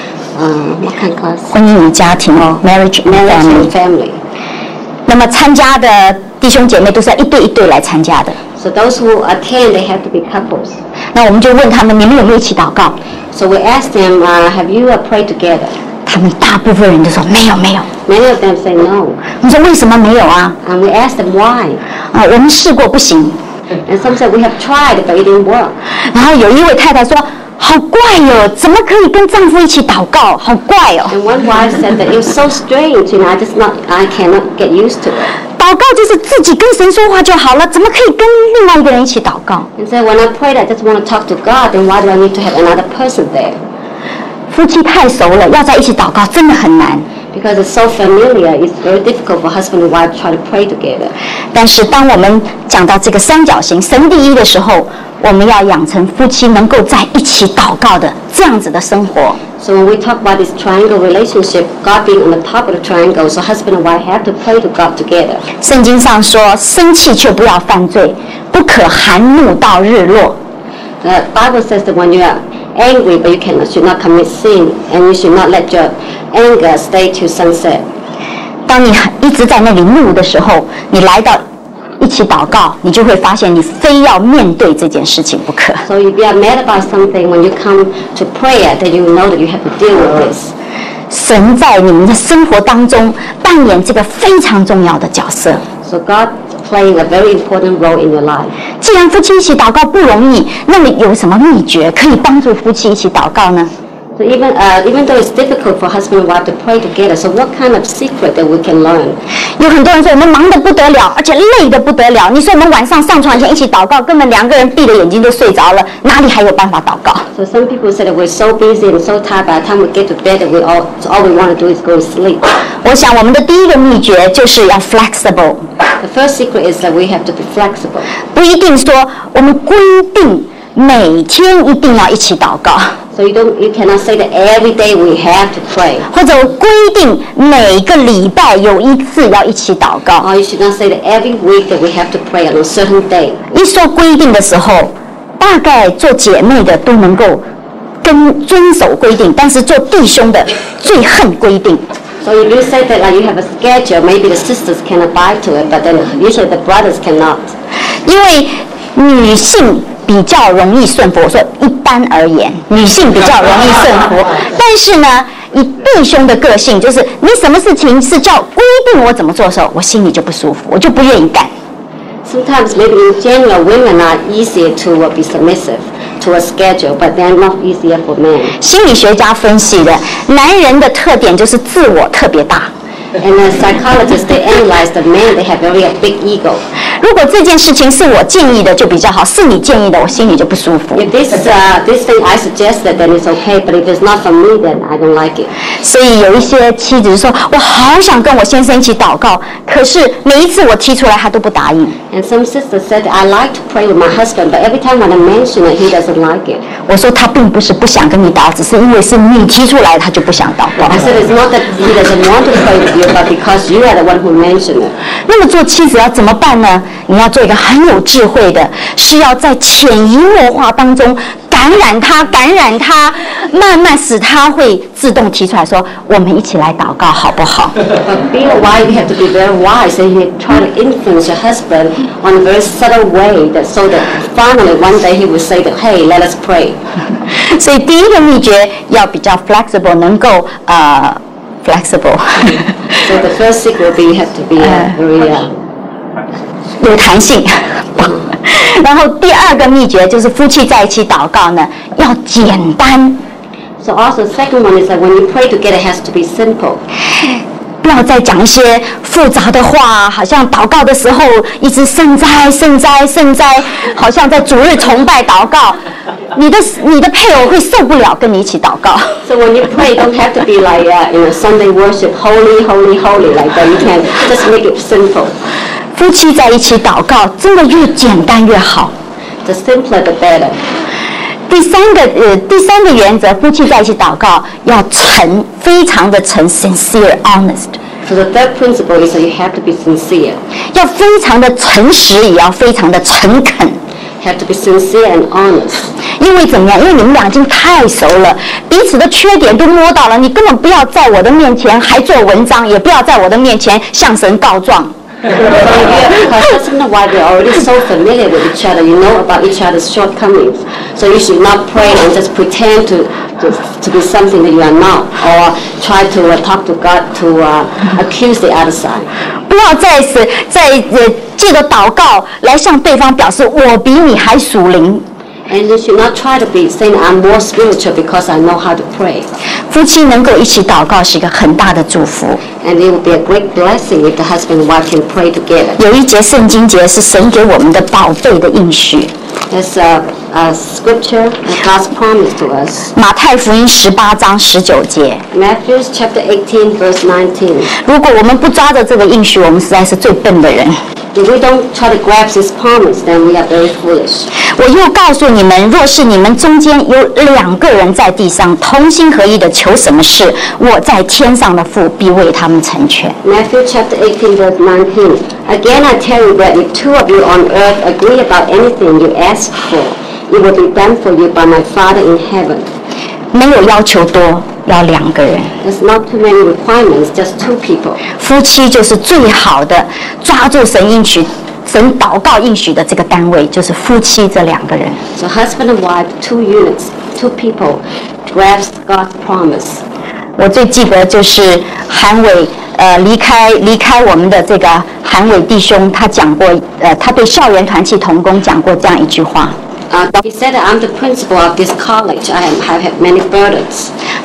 what kind of class? 婚姻与家庭，marriage and Marriage and family。 family. 那么参加的弟兄姐妹都是要一对一对来参加的。 So those who attend, they have to be couples. 那我们就问他们，你们有没有一起祷告？ So we asked them, have you prayed together? 他们大部分人都说没有没有。 Many of them say no. 我们说为什么没有啊？ And we asked them why. 我们试过不行。 And some said we have tried, but it didn't work. 然后有一位太太说，好怪哦，怎么可以跟丈夫一起祷告？好怪哦。 And one wife said that it was so strange, I cannot get used to it. 祷告就是自己跟神说话就好了，怎么可以跟另外一个人一起祷告？ And so when I prayed, I just want to talk to God, then why do I need to have another person there? 夫妻太熟了，要在一起祷告真的很难。 Because it's so familiar, it's very difficult for husband and wife to try to pray together. 但是当我们讲到这个三角形神第一的时候，我们要养成夫妻能够在一起祷告的这样子的生活。 So when we talk about this triangle relationship, God being on the top of the triangle, so husband and wife have to pray to God together. 圣经上说，生气却不要犯罪，不可含怒到日落。 The Bible says that when you are angry, but should not commit sin, and you should not let your anger stay till sunset. 当你一直在那里怒的时候，你来到一起祷告，你就会发现你非要面对这件事情不可。 So if you are mad about something, when you come to prayer, then you know that you have to deal with this. 神在你们的生活当中扮演这个非常重要的角色。 So God playing a very important role in your life. 既然夫妻一起祷告不容易，那么有什么秘诀可以帮助夫妻一起祷告呢？ So even though it's difficult for husband and wife to pray together, so what kind of secret that we can learn? 有很多人说我们忙得不得了，而且累得不得了。你说我们晚上上床前一起祷告，根本两个人闭着眼睛就睡着了，哪里还有办法祷告？ So some people say that we're so busy and so tired by the time we get to bed that all we want to do is go to sleep. 我想我们的第一个秘诀就是要 flexible， The first secret is that we have to be flexible. 不一定说我们规定每天一定要一起祷告。 So you cannot say that every day we have to pray. 或者规定每个礼拜有一次要一起祷告。 Or you should not say that every week that we have to pray on a certain day. 一说规定的时候，大概做姐妹的都能够遵守规定，但是做弟兄的最恨规定。 So if you say that you have a schedule, maybe the sisters can abide to it, but then usually the brothers cannot. 因为女性比较容易顺服，我说一般而言，女性比较容易顺服。但是呢，以弟兄的个性，就是你什么事情是叫规定我怎么做的时候，我心里就不舒服，我就不愿意干。 Sometimes maybe in general women are easier to be submissive to a schedule, but they're not easier for men. 心理学家分析的，男人的特点就是自我特别大。 And the psychologists, they analyze the men, they have really a big ego. 如果这件事情是我建议的，就比较好；是你建议的，我心里就不舒服。 If this thing I suggested, then it's okay. But if it's not for me, then I don't like it. 所以有一些妻子说：“我好想跟我先生一起祷告，可是每一次我提出来，他都不答应。” And some sisters said, I like to pray with my husband, but every time when I mention it, he doesn't like it. 我说他并不是不想跟你祷，只是因为是你提出来，他就不想祷告。 I said it's not that he doesn't want to pray with you, but because you are the one who mentioned it. 那么做妻子要怎么办呢？你要做一个很有智慧的，是要在潜移默化当中感染他，慢慢使他会自动提出来说：“我们一起来祷告，好不好？” But being a wife, you have to be very wise, and you try to influence your husband on a very subtle way, so that finally one day he will say that, "Hey, let us pray." 所以第一个秘诀要比较 flexible， 能够flexible。 So the first secret will be you have to be very 有弹性。然后第二个秘诀就是夫妻在一起祷告呢，要简单。 So also the second one is that when you pray together, it has to be simple. 不要再讲一些复杂的话，好像祷告的时候一直圣哉，好像在主日崇拜祷告，你的配偶会受不了跟你一起祷告。 So when you pray, don't have to be like Sunday worship, holy like that. You can just make it simple. 夫妻在一起祷告，真的越简单越好。 The simpler, the better. 第三个原则，夫妻在一起祷告要诚，非常的诚 ，sincere, honest。 So the third principle is that you have to be sincere. 要非常的诚实，也要非常的诚恳。 Have to be sincere and honest. 因为怎么样？因为你们俩已经太熟了，彼此的缺点都摸到了，你根本不要在我的面前还做文章，也不要在我的面前向神告状。 Because husband and wife are already so familiar with each other, you know about each other's shortcomings. So you should not pray and just pretend to be something that you are not, or try to talk to God to accuse the other side. 不要借着祷告来向对方表示我比你还属灵。 And you should not try to be saying I'm more spiritual because I know how to pray. 夫妻能够一起祷告是一个很大的祝福。 And it will be a great blessing if the husband and wife can pray together. 有一节圣经节是神给我们的宝贝的应许。 There's a scripture that God's promised to us. 马太福音18章19节。 Matthew chapter 18 verse 19. 如果我们不抓着这个应许，我们实在是最笨的人。 If we don't try to grasp His promise, then we are very foolish. 我又告诉你们，若是你们中间有2个人在地上同心合意的求什么事，我在天上的父必为他们成全。 Matthew chapter 18 verse 19. Again I tell you that if 2 of you on earth agree about anything you ask for, it will be done for you by my Father in heaven. 没有要求多，要2个人。 There's not too many requirements, just 2 people. 夫妻就是最好的抓住神应许、神祷告应许的这个单位，就是夫妻这2个人。 So husband and wife, 2 units, 2 people, grasp God's promise. 我最记得就是韩伟离开我们的这个韩伟弟兄，他讲过他对校园团契同工讲过这样一句话。 He said that I'm the principal of this college. I have had many burdens.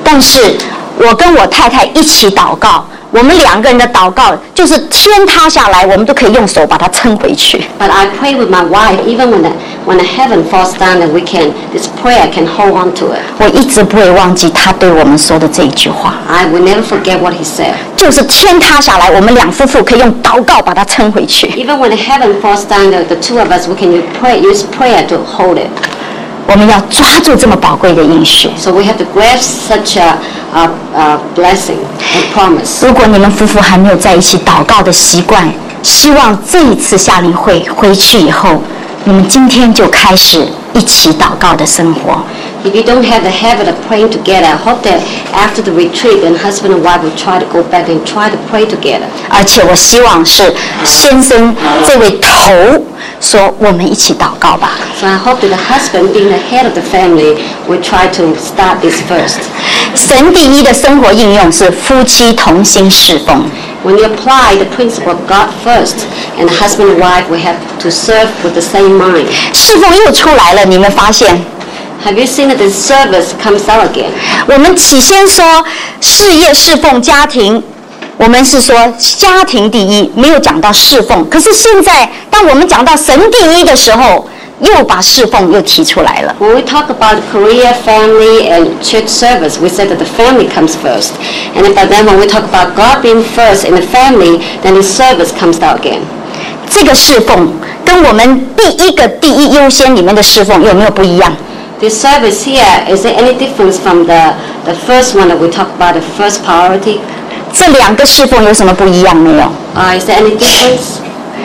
但是我跟我太太一起祷告，我们两个人的祷告就是天塌下来，我们都可以用手把它撑回去。 But I pray with my wife, even when the heaven falls down, that this prayer can hold on to it. 我一直不会忘记他对我们说的这一句话， I will never forget what he said. 就是天塌下来，我们两夫妇可以用祷告把它撑回去。 Even when the heaven falls down, the two of us, we can use prayer to hold it. 我们要抓住这么宝贵的应许。 So we have to grasp such a blessing and promise. 如果你们夫妇还没有在一起祷告的习惯，希望这一次夏令会回去以后，你们今天就开始一起祷告的生活。 If you don't have the habit of praying together, I hope that after the retreat, then husband and wife will try to go back and try to pray together. 而且我希望是先生这位头说，我们一起祷告吧。 So I hope that the husband, being the head of the family, will try to start this first. 神第一的生活应用是夫妻同心侍奉。 When you apply the principle of God first, and the husband and wife will have to serve with the same mind. 侍奉又出来了，你们发现？ Have you seen that the service comes out again? 我们起先说事业侍奉家庭，我们是说家庭第一，没有讲到侍奉。可是现在，当我们讲到神第一的时候，又把侍奉又提出来了。 When we talk about career, family, and church service, we said that the family comes first. And then when we talk about God being first in the family, then the service comes out again. 这个侍奉跟我们第一优先里面的侍奉有没有不一样？ This service here, is there any difference from the first one that we talked about, the first priority? 这两个侍奉有什么不一样没有？ Is there any difference?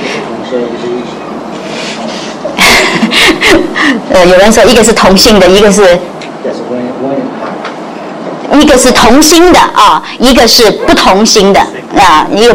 有人说一个是同性的，一个是同心的啊，一个是不同心的啊，一个。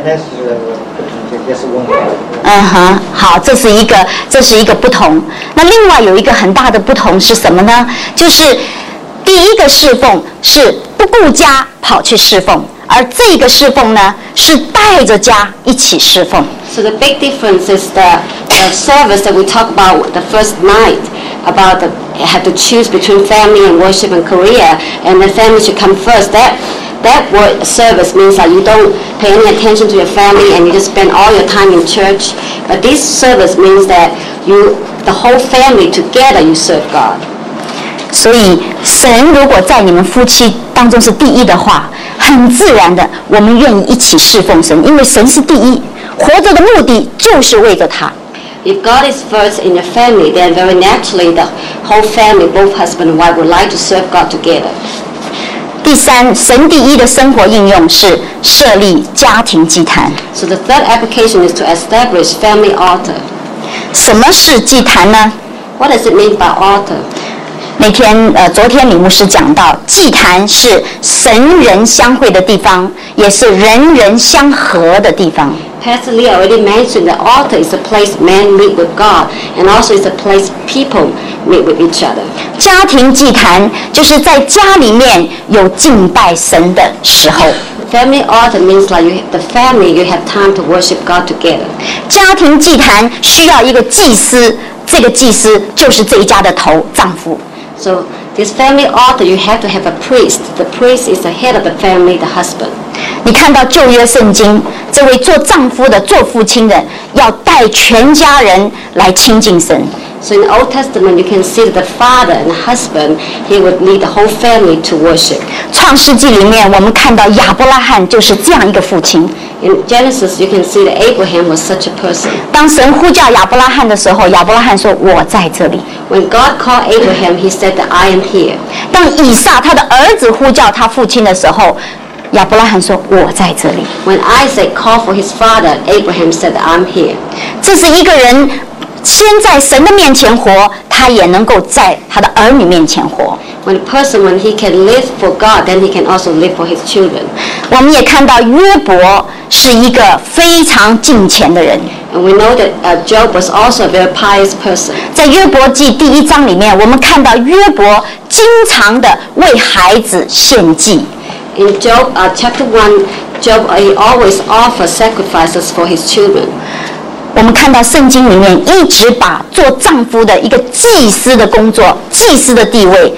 好，这是一个不同。那另外有一个很大的不同是什么呢？就是第一个侍奉是不顾家跑去侍奉，而这个侍奉呢是带着家一起侍奉。 So the big difference is the service that we talk about the first night, about have to choose between family and worship and career, and the family should come first. That word service means that you don't pay any attention to your family and you just spend all your time in church. But this service means that the whole family together, you serve God. 所以神如果在你们夫妻当中是第一的话，很自然的，我们愿意一起侍奉神，因为神是第一，活着的目的就是为着他。 If God is first in your family, then very naturally the whole family, both husband and wife, would like to serve God together. 第三，神第一的生活应用是设立家庭祭坛。 So the third application is to establish family altar. 什么是祭坛呢？ What does it mean by altar? 昨天李牧师讲到，祭坛是神人相会的地方，也是人人相合的地方。 Pastor Lee already mentioned that altar is a place men meet with God, and also is a place people meet with each other. 家庭祭坛就是在家里面有敬拜神的时候。 Family altar means like the family, you have time to worship God together. 家庭祭坛需要一个祭司，这个祭司就是这一家的头，丈夫。 So this family altar, you have to have a priest. The priest is the head of the family, the husband. 你看到旧约圣经，这位做丈夫的、做父亲的，要带全家人来亲近神。 So in the Old Testament, you can see that the father and the husband, he would lead the whole family to worship. 创世纪里面，我们看到亚伯拉罕就是这样一个父亲。 In Genesis, you can see that Abraham was such a person. 当神呼叫亚伯拉罕的时候，亚伯拉罕说：“我在这里。” When God called Abraham, he said that I am here. 当以撒他的儿子呼叫他父亲的时候，亚伯拉罕说：“我在这里。” When Isaac called for his father, Abraham said, I'm here. 这是一个人先在神的面前活，他也能够在他的儿女面前活。 When a person, when he can live for God, then he can also live for his children. 我们也看到约伯是一个非常敬虔的人。 And we know that Job was also a very pious person. 在约伯记第1章里面，我们看到约伯经常的为孩子献祭。 In Job chapter 1, Job he always offers sacrifices for his children. 我们看到圣经里面一直把做丈夫的一个祭司的工作、祭司的地位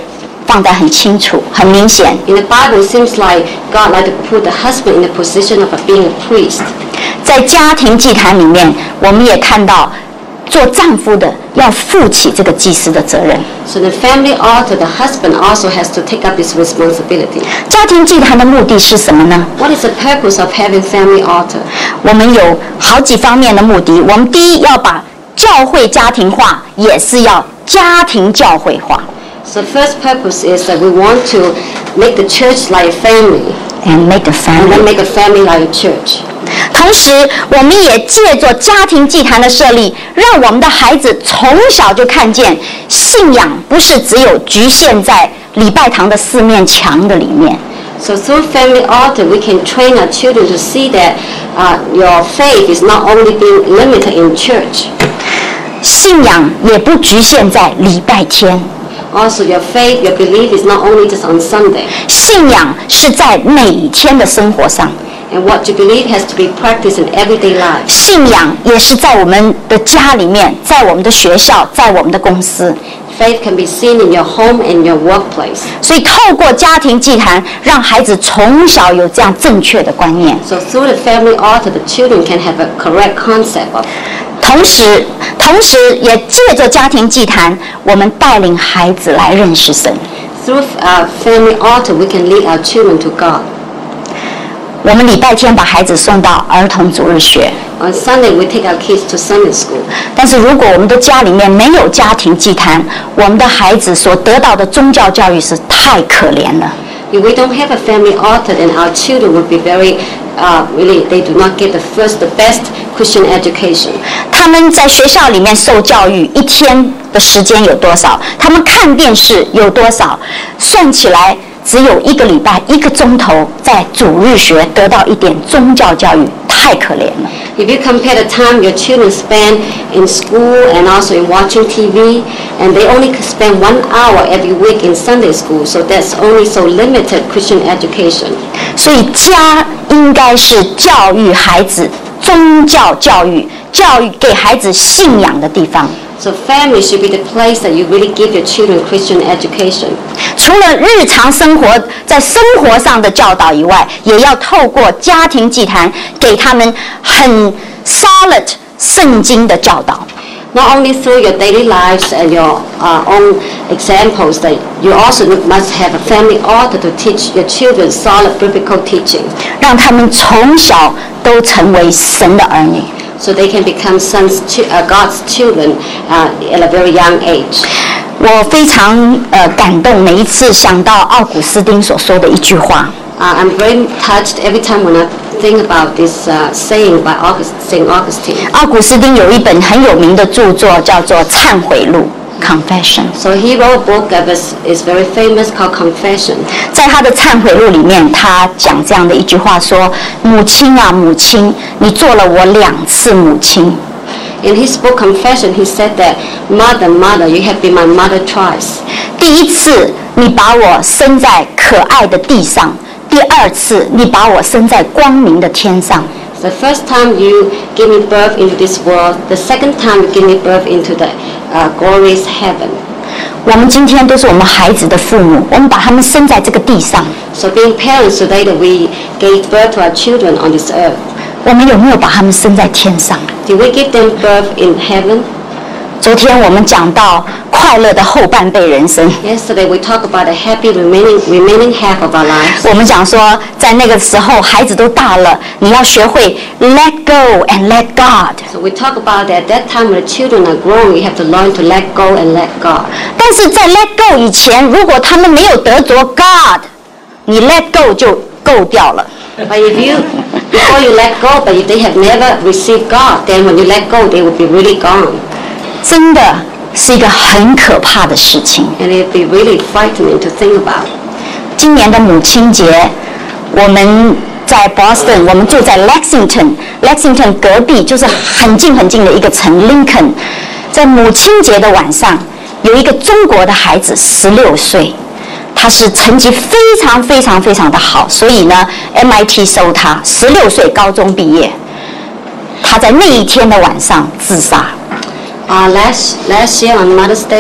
放得很清楚、很明显。 In the Bible, it seems like God like to put the husband in the position of being a priest. 在家庭祭坛里面，我们也看到，做丈夫的要负起这个祭司的责任。 So the family altar, the husband also has to take up this responsibility. 家庭祭坛的目的是什么呢？ What is the purpose of having family altar? 我们有好几方面的目的。我们第一要把教会家庭化，也是要家庭教会化。 So the first purpose is that we want to make the church like a family. And make a And then family. make a family like a church. 同时，我们也借着家庭祭坛的设立，让我们的孩子从小就看见信仰不是只有局限在礼拜堂的四面墙的里面。 So through family altar, we can train our children to see that your faith is not only being limited in church. 信仰也不局限在礼拜天， Also, your faith, your belief is not only just on Sunday. 信仰是在每天的生活上， And what you believe has to be practiced in everyday life. 信仰也是在我们的家里面，在我们的学校，在我们的公司。 Faith can be seen in your home and your workplace. 所以，透过家庭祭坛，让孩子从小有这样正确的观念。 So through the family altar, the children can have a correct concept of. 同时也借着家庭祭坛，我们带领孩子来认识神。 Through family altar, we can lead our children to God. 我们礼拜天把孩子送到儿童主日学， On Sunday, we take our kids to Sunday school. 但是如果我们的家里面没有家庭祭坛，我们的孩子所得到的宗教教育是太可怜了。 If we don't have a family altar, then our children will be very, really, they do not get the best Christian education. 他们在学校里面受教育一天的时间有多少？他们看电视有多少？算起来只有1个礼拜1个钟头在主日学得到一点宗教教育，太可怜了。 If you compare the time your children spend in school and also in watching TV, and they only spend 1 hour every week in Sunday school, so that's only so limited Christian education. 所以家应该是教育孩子宗教教育给孩子信仰的地方。 So family should be the place that you really give your children Christian education. 除了日常生活在生活上的教导以外，也要透过家庭祭坛给他们很 solid 圣经的教导。 Not only through your daily lives and your own examples, that you also must have a family altar to teach your children solid biblical teaching. 让他们从小都成为神的儿女。 So they can become God's children at a very young age. 我非常感动，每一次想到奥古斯丁所说的一句话。 I'm very touched every time when I think about this saying by Saint Augustine. 奥古斯丁有一本很有名的著作，叫做《忏悔录》（Confession）。 So he wrote a book that is very famous called Confession. 在他的忏悔录里面，他讲这样的一句话说：“母亲啊，母亲，你做了我2次母亲。” In his book Confession, he said that, Mother, Mother, you have been my mother twice. 第一次，你把我生在可爱的地上；第二次，你把我生在光明的天上。 The first time you gave me birth into this world, the second time you gave me birth into the glorious heaven. 我们今天都是我们孩子的父母，我们把他们生在这个地上， So being parents today, that we gave birth to our children on this earth. 我们有没有把他们生在天上？ Did we give them birth in heaven? 昨天我们讲到快乐的后半辈人生， Yesterday we talked about the happy remaining half of our lives. 我们讲说，在那个时候孩子都大了，你要学会 let go and let God。 So we talk about that at that time when the children are grown, you have to learn to let go and let God. 但是在 let go 以前，如果他们没有得着 God， 你 let go 就够掉了。 But before you let go, but if they have never received God, then when you let go, they will be really gone. 真的是一个很可怕的事情。 And it will be really frightening to think about. 今年的母亲节，我们在 Boston， 我们住在 Lexington 隔壁，就是很近的一个城 Lincoln。在母亲节的晚上，有一个中国的孩子16岁，他是成绩非常的好，所以呢 MIT 收他，16岁高中毕业。他在那一天的晚上自杀。 Last year on Mother's Day,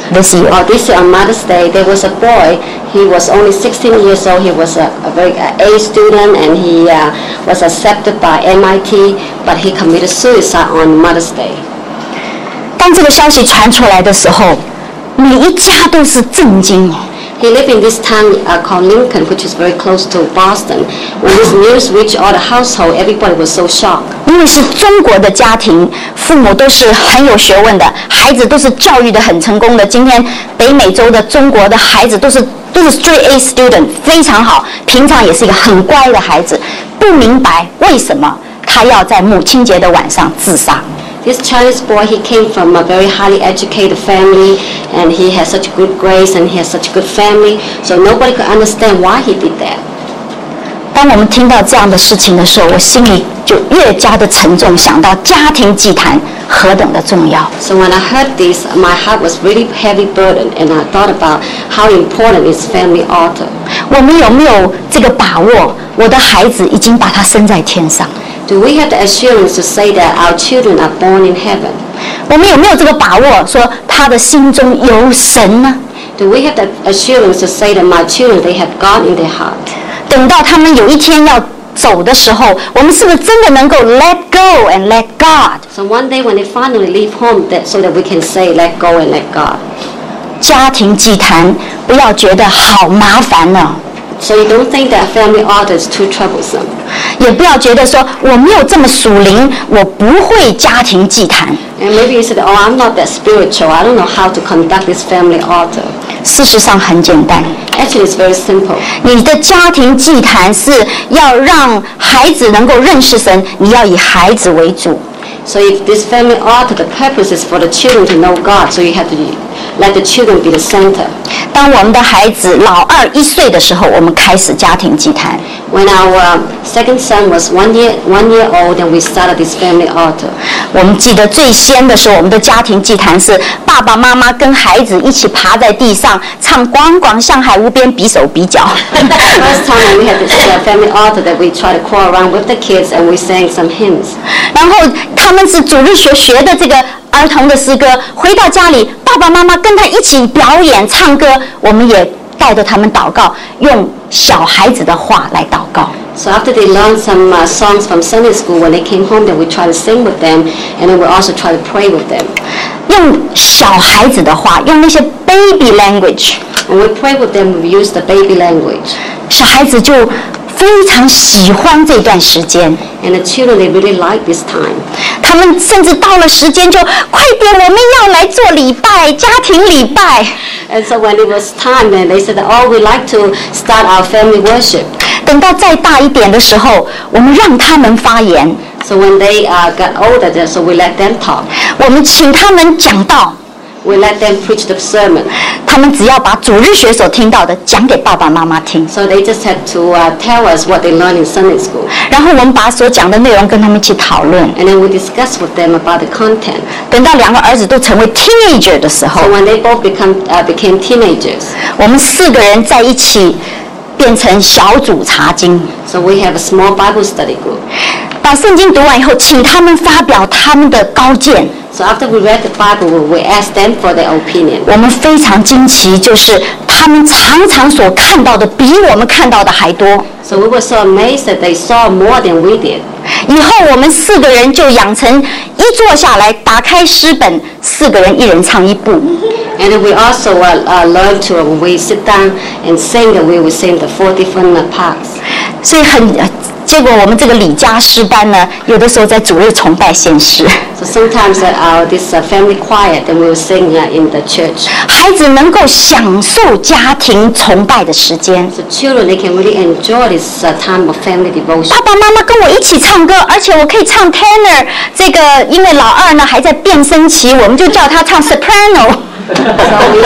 this year? This year on Mother's Day, there was a boy. He was only 16 years old. He was a very A student, and he was accepted by MIT, but he committed suicide on Mother's Day. 当这个消息传出来的时候，每一家都是震惊。 He lived in this town called Lincoln, which is very close to Boston. When this news reached all the household, everybody was so shocked. 因为是中国的家庭，父母都是很有学问的，孩子都是教育的很成功的。今天北美洲的中国的孩子都是 straight A student， 非常好，平常也是一个很乖的孩子。不明白为什么他要在母亲节的晚上自杀。 This Chinese boy, he came from a very highly educated family, and he has such good grades, and he has such good family, so nobody could understand why he did that. 当我们听到这样的事情的时候，我心里就越加的沉重，想到家庭祭坛何等的重要。 So when I heard this, my heart was really heavy burdened, and I thought about how important is family altar. 我们有没有这个把握？我的孩子已经把他生在天上。 Do we have the assurance to say that our children are born in heaven? 我们有没有这个把握，说他的心中有神呢？ Do we have the assurance to say that my children, they have God in their heart? 等到他们有一天要走的时候，我们是不是真的能够 let go and let God？ So one day when they finally leave home, so that we can say, let go and let God. 家庭祭坛不要觉得好麻烦呢。 So you don't think that family altar is too troublesome. 也不要觉得说我没有这么属灵，我不会家庭祭坛。 And maybe you said, I'm not that spiritual. I don't know how to conduct this family altar. 事实上很简单。 Actually, it's very simple. 你的家庭祭坛是要让孩子能够认识神，你要以孩子为主。 So if this family altar, the purpose is for the children to know God, so you have to let the children be the center. 当我们的孩子老二1岁的时候，我们开始家庭祭坛。 When our second son was one year old, and we started this family altar. 我们记得最先的时候，我们的家庭祭坛是爸爸妈妈跟孩子一起爬在地上，唱《广广向海无边》，比手比脚。 First time when we had this family altar, that we try to crawl around with the kids and we sang some hymns. 然后他们是主日学的这个儿童的诗歌，回到家里，爸爸妈妈跟他一起表演唱歌，我们也带着他们祷告，用小孩子的话来祷告。 So after they learned some songs from Sunday school, when they came home, then we try to sing with them, and then we also try to pray with them. 用小孩子的话，用那些 baby language。 When we pray with them, we use the baby language. 小孩子就非常喜欢这段时间。 And the children, they really like this time. 他们甚至到了时间就快点，我们要来做礼拜，家庭礼拜。 And so when it was time, then they said, oh, we'd like to start our family worship. 等到再大一点的时候，我们让他们发言。 So when they got older, so we let them talk. 我们请他们讲道。 We let them preach the sermon. 他们只要把主日学所听到的讲给爸爸妈妈听。 So they just had to tell us what they learned in Sunday school. 然后我们把所讲的内容跟他们一起讨论。 And then we discuss with them about the content. 等到2个儿子都成为 teenager 的时候， So when they both became teenagers. 我们4个人在一起变成小组查经。 So we have a small Bible study group. 把圣经读完以后，请他们发表他们的高见。 So after we read the Bible, we asked them for their opinion. 我们非常惊奇，就是他们常常所看到的比我们看到的还多。 So we were so amazed that they saw more than we did. 以后我们4个人就养成一坐下来打开诗本，4个人一人唱1部。 And then we also learned to, when we sit down and sing, that we would sing the 4 different parts. 所以结果我们这个李家诗班呢，有的时候在主日崇拜献诗。 So sometimes at this family choir, then we will sing in the church. 孩子能够享受家庭崇拜的时间。 So children, they can really enjoy this time of family devotion. 爸爸妈妈跟我一起唱歌，而且我可以唱 tenor。这个因为老二呢还在变声期，我们就叫他唱 soprano。 So we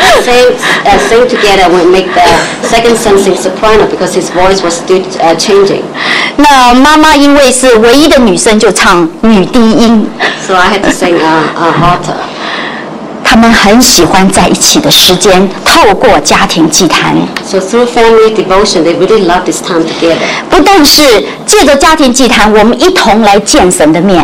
sing together. We make the second son sing soprano because his voice was still changing. 那妈妈因为是唯一的女生，就唱女低音。 So I had to sing altar. 他们很喜欢在一起的时间，透过家庭祭坛。 So through family devotion, they really love this time together. 不但是借着家庭祭坛，我们一同来见神的面。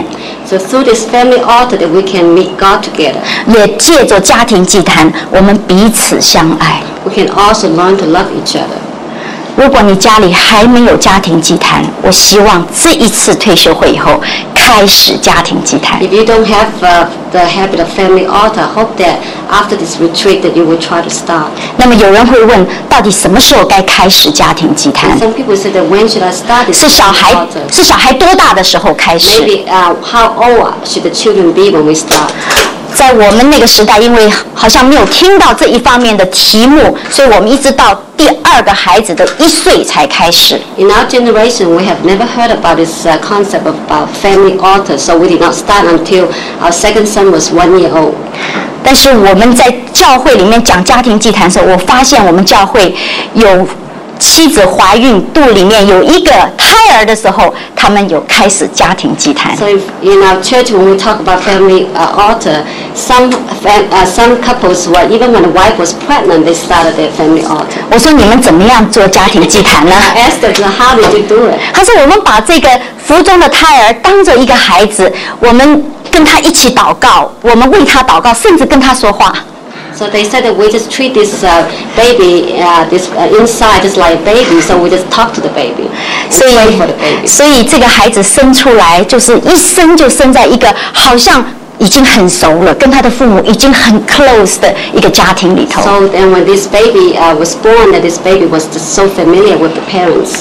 So through this family altar that we can meet God together. 也借着家庭祭坛，我们彼此相爱。 We can also learn to love each other. 如果你家里还没有家庭祭坛，我希望这一次退休会以后开始家庭祭坛。 If you don't have the habit of family altar, I hope that after this retreat that you will try to start. 那么有人会问，到底什么时候该开始家庭祭坛？ Some people say that when should I start this 是小 family 孩 altar? 是小孩多大的时候开始？ Maybe how old should the children be when we start? 在我们那个时代，因为好像没有听到这一方面的题目，所以我们一直到第2个孩子的1岁才开始。 In our generation, we have never heard about this concept of family altar, so we did not start until our second son was 1 year old. 但是我们在教会里面讲家庭祭坛的时候，我发现我们教会有妻子怀孕肚里面有一个胎儿的时候，他们有开始家庭祭坛。 So in our church, when we talk about family altar, some couples, even when the wife was pregnant, they started their family altar. 我说你们怎么样做家庭祭坛呢？ I asked them, how did you do it? 他说我们把这个腹中的胎儿当做一个孩子，我们跟他一起祷告，我们为他祷告，甚至跟他说话。 So they said that we just treat this baby, inside just like a baby, so we just talk to the baby, 所 pray for the 以， baby. 所以这个孩子生出来，就是一生就生在一个好像已经很熟了，跟他的父母已经很 close 的一个家庭里头。 So then when this baby was born, that this baby was just so familiar with the parents.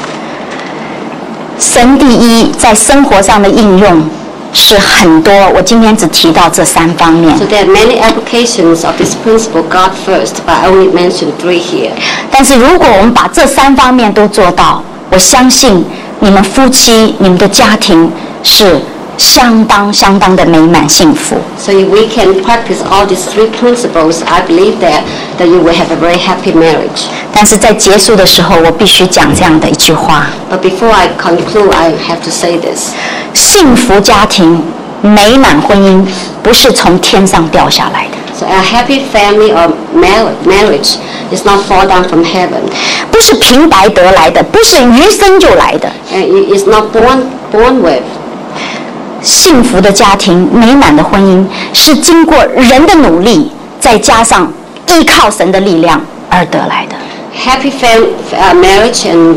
神第一，在生活上的应用是很多，我今天只提到这3方面。 So there are many applications of this principle, God first, but I only mentioned 3 here. 但是如果我们把这3方面都做到，我相信你们夫妻、你们的家庭是相当的美满幸福。 So if we can practice all these 3 principles, I believe that you will have a very happy marriage. 但是在结束的时候，我必须讲这样的一句话： But before I conclude, I have to say this. 幸福家庭、美满婚姻不是从天上掉下来的， So a happy family or marriage is not fall down from heaven. 不是平白得来的，不是余生就来的。 And it is not born with. 幸福的家庭、美满的婚姻是经过人的努力，再加上依靠神的力量而得来的。 Happy marriage and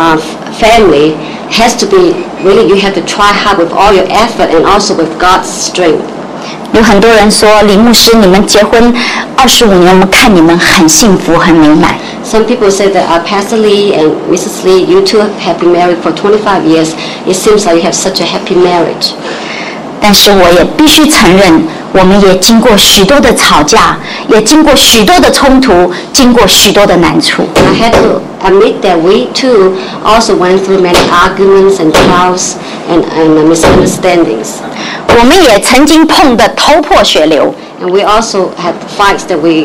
family has to be really, you have to try hard with all your effort and also with God's strength. 有很多人说，李牧师，你们结婚25年，我们看你们很幸福、很美满。 Some people say that Pastor Lee and Mrs. Lee, you two have been married for 25 years. It seems like you have such a happy marriage. 但是我也必须承认，我们也经过许多的吵架，也经过许多的冲突，经过许多的难处。 I had to admit that we too also went through many arguments and trials and misunderstandings. 我们也曾经碰得头破血流。 And we also had fights that we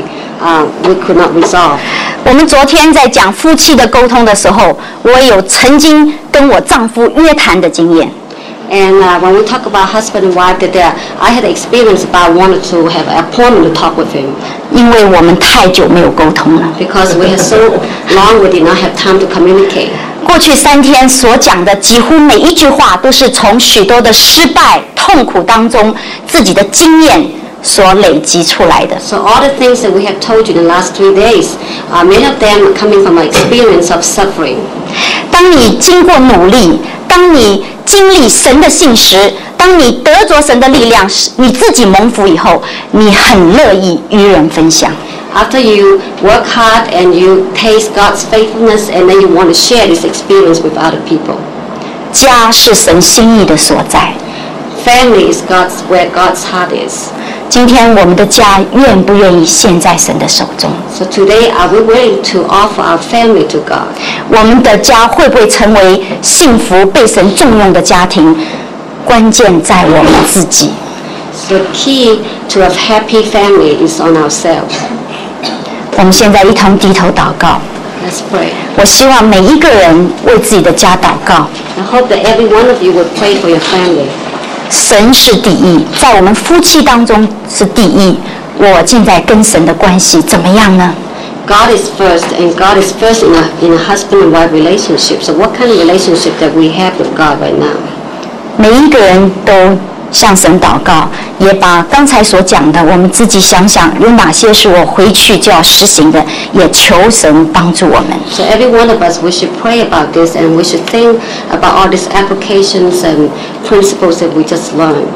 could not resolve. 我们昨天在讲夫妻的沟通的时候，我有曾经跟我丈夫约谈的经验。 And when we talk about husband and wife, that I had experience about wanted to have an appointment to talk with him. 因为我们太久没有沟通了。 Because we had so long we did not have time to communicate. 过去3天所讲的几乎每一句话，都是从许多的失败、痛苦当中自己的经验所累积出来的。 So all the things that we have told you in the last 3 days, many of them are coming from our experience of suffering. 当你经过努力，当你经历神的信实，当你得着神的力量，你自己蒙福以后，你很乐意与人分享。 After you work hard and you taste God's faithfulness, and then you want to share this experience with other people. 家是神心意的所在。 Family is where God's heart is. 今天我们的家愿不愿意献在神的手中？ So today, are we willing to offer our family to God? 我们的家会不会成为幸福、被神重用的家庭？关键在我们自己。 The key to a happy family is on ourselves. 我们现在一同低头祷告。 Let's pray. 我希望每一个人为自己的家祷告。 I hope that every one of you will pray for your family. 神是第一，在我们夫妻当中是第一。我现在跟神的关系怎么样呢？ God is first, and God is first in a husband and wife relationship. So what kind of relationship that we have with God right now? 每一个人都向神祷告，也把刚才所讲的，我们自己想想有哪些是我回去就要实行的，也求神帮助我们。 So every one of us, we should pray about this, and we should think about all these applications and principles that we just learned.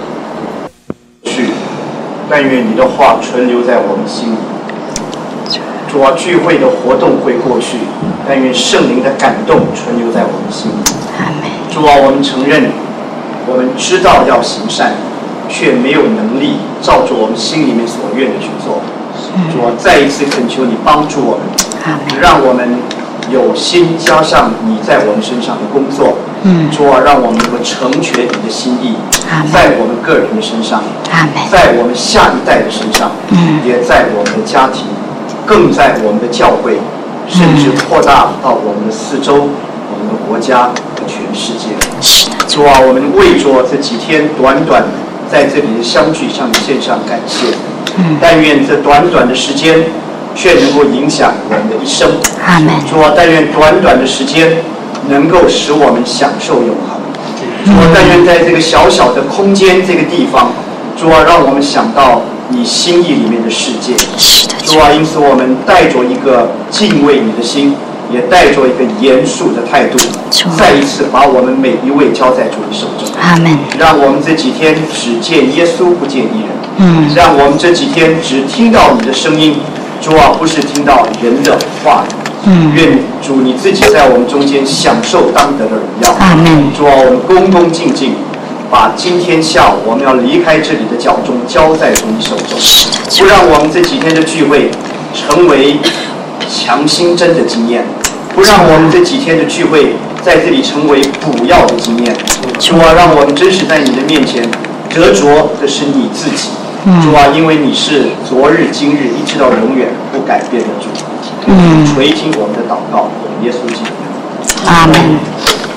但愿你的话存留在我们心里。主啊，聚会的活动会过去，但愿圣灵的感动存留在我们心里。主啊，我们承认，我们知道要行善，却没有能力照着我们心里面所愿的去做。主啊，再一次恳求你帮助我们，让我们有心加上你在我们身上的工作。主啊，让我们能够成全你的心意，在我们个人的身上，在我们下一代的身上，也在我们的家庭，更在我们的教会，甚至扩大到我们的四周、我们的国家和全世界。主啊，我们为着这几天短短在这里的相聚，向你献上感谢。但愿这短短的时间，却能够影响我们的一生。主啊，但愿短短的时间能够使我们享受永恒。主啊，但愿在这个小小的空间这个地方，主啊，让我们想到你心意里面的世界。主啊，因此我们带着一个敬畏你的心，也带着一个严肃的态度，再一次把我们每一位交在主的手中。让我们这几天只见耶稣，不见一人。让我们这几天只听到你的声音，主啊，不是听到人的话语。愿主你自己在我们中间享受当得的荣耀。主啊，我们恭恭敬敬把今天下午我们要离开这里的教中交在主你手中，不让我们这几天的聚会成为强心针的经验，不让我们这几天的聚会在这里成为补药的经验。主啊，让我们真实在你的面前得着的是你自己。主啊，因为你是昨日今日一直到永远不改变的主。垂听我们的祷告，耶稣基督。 阿门。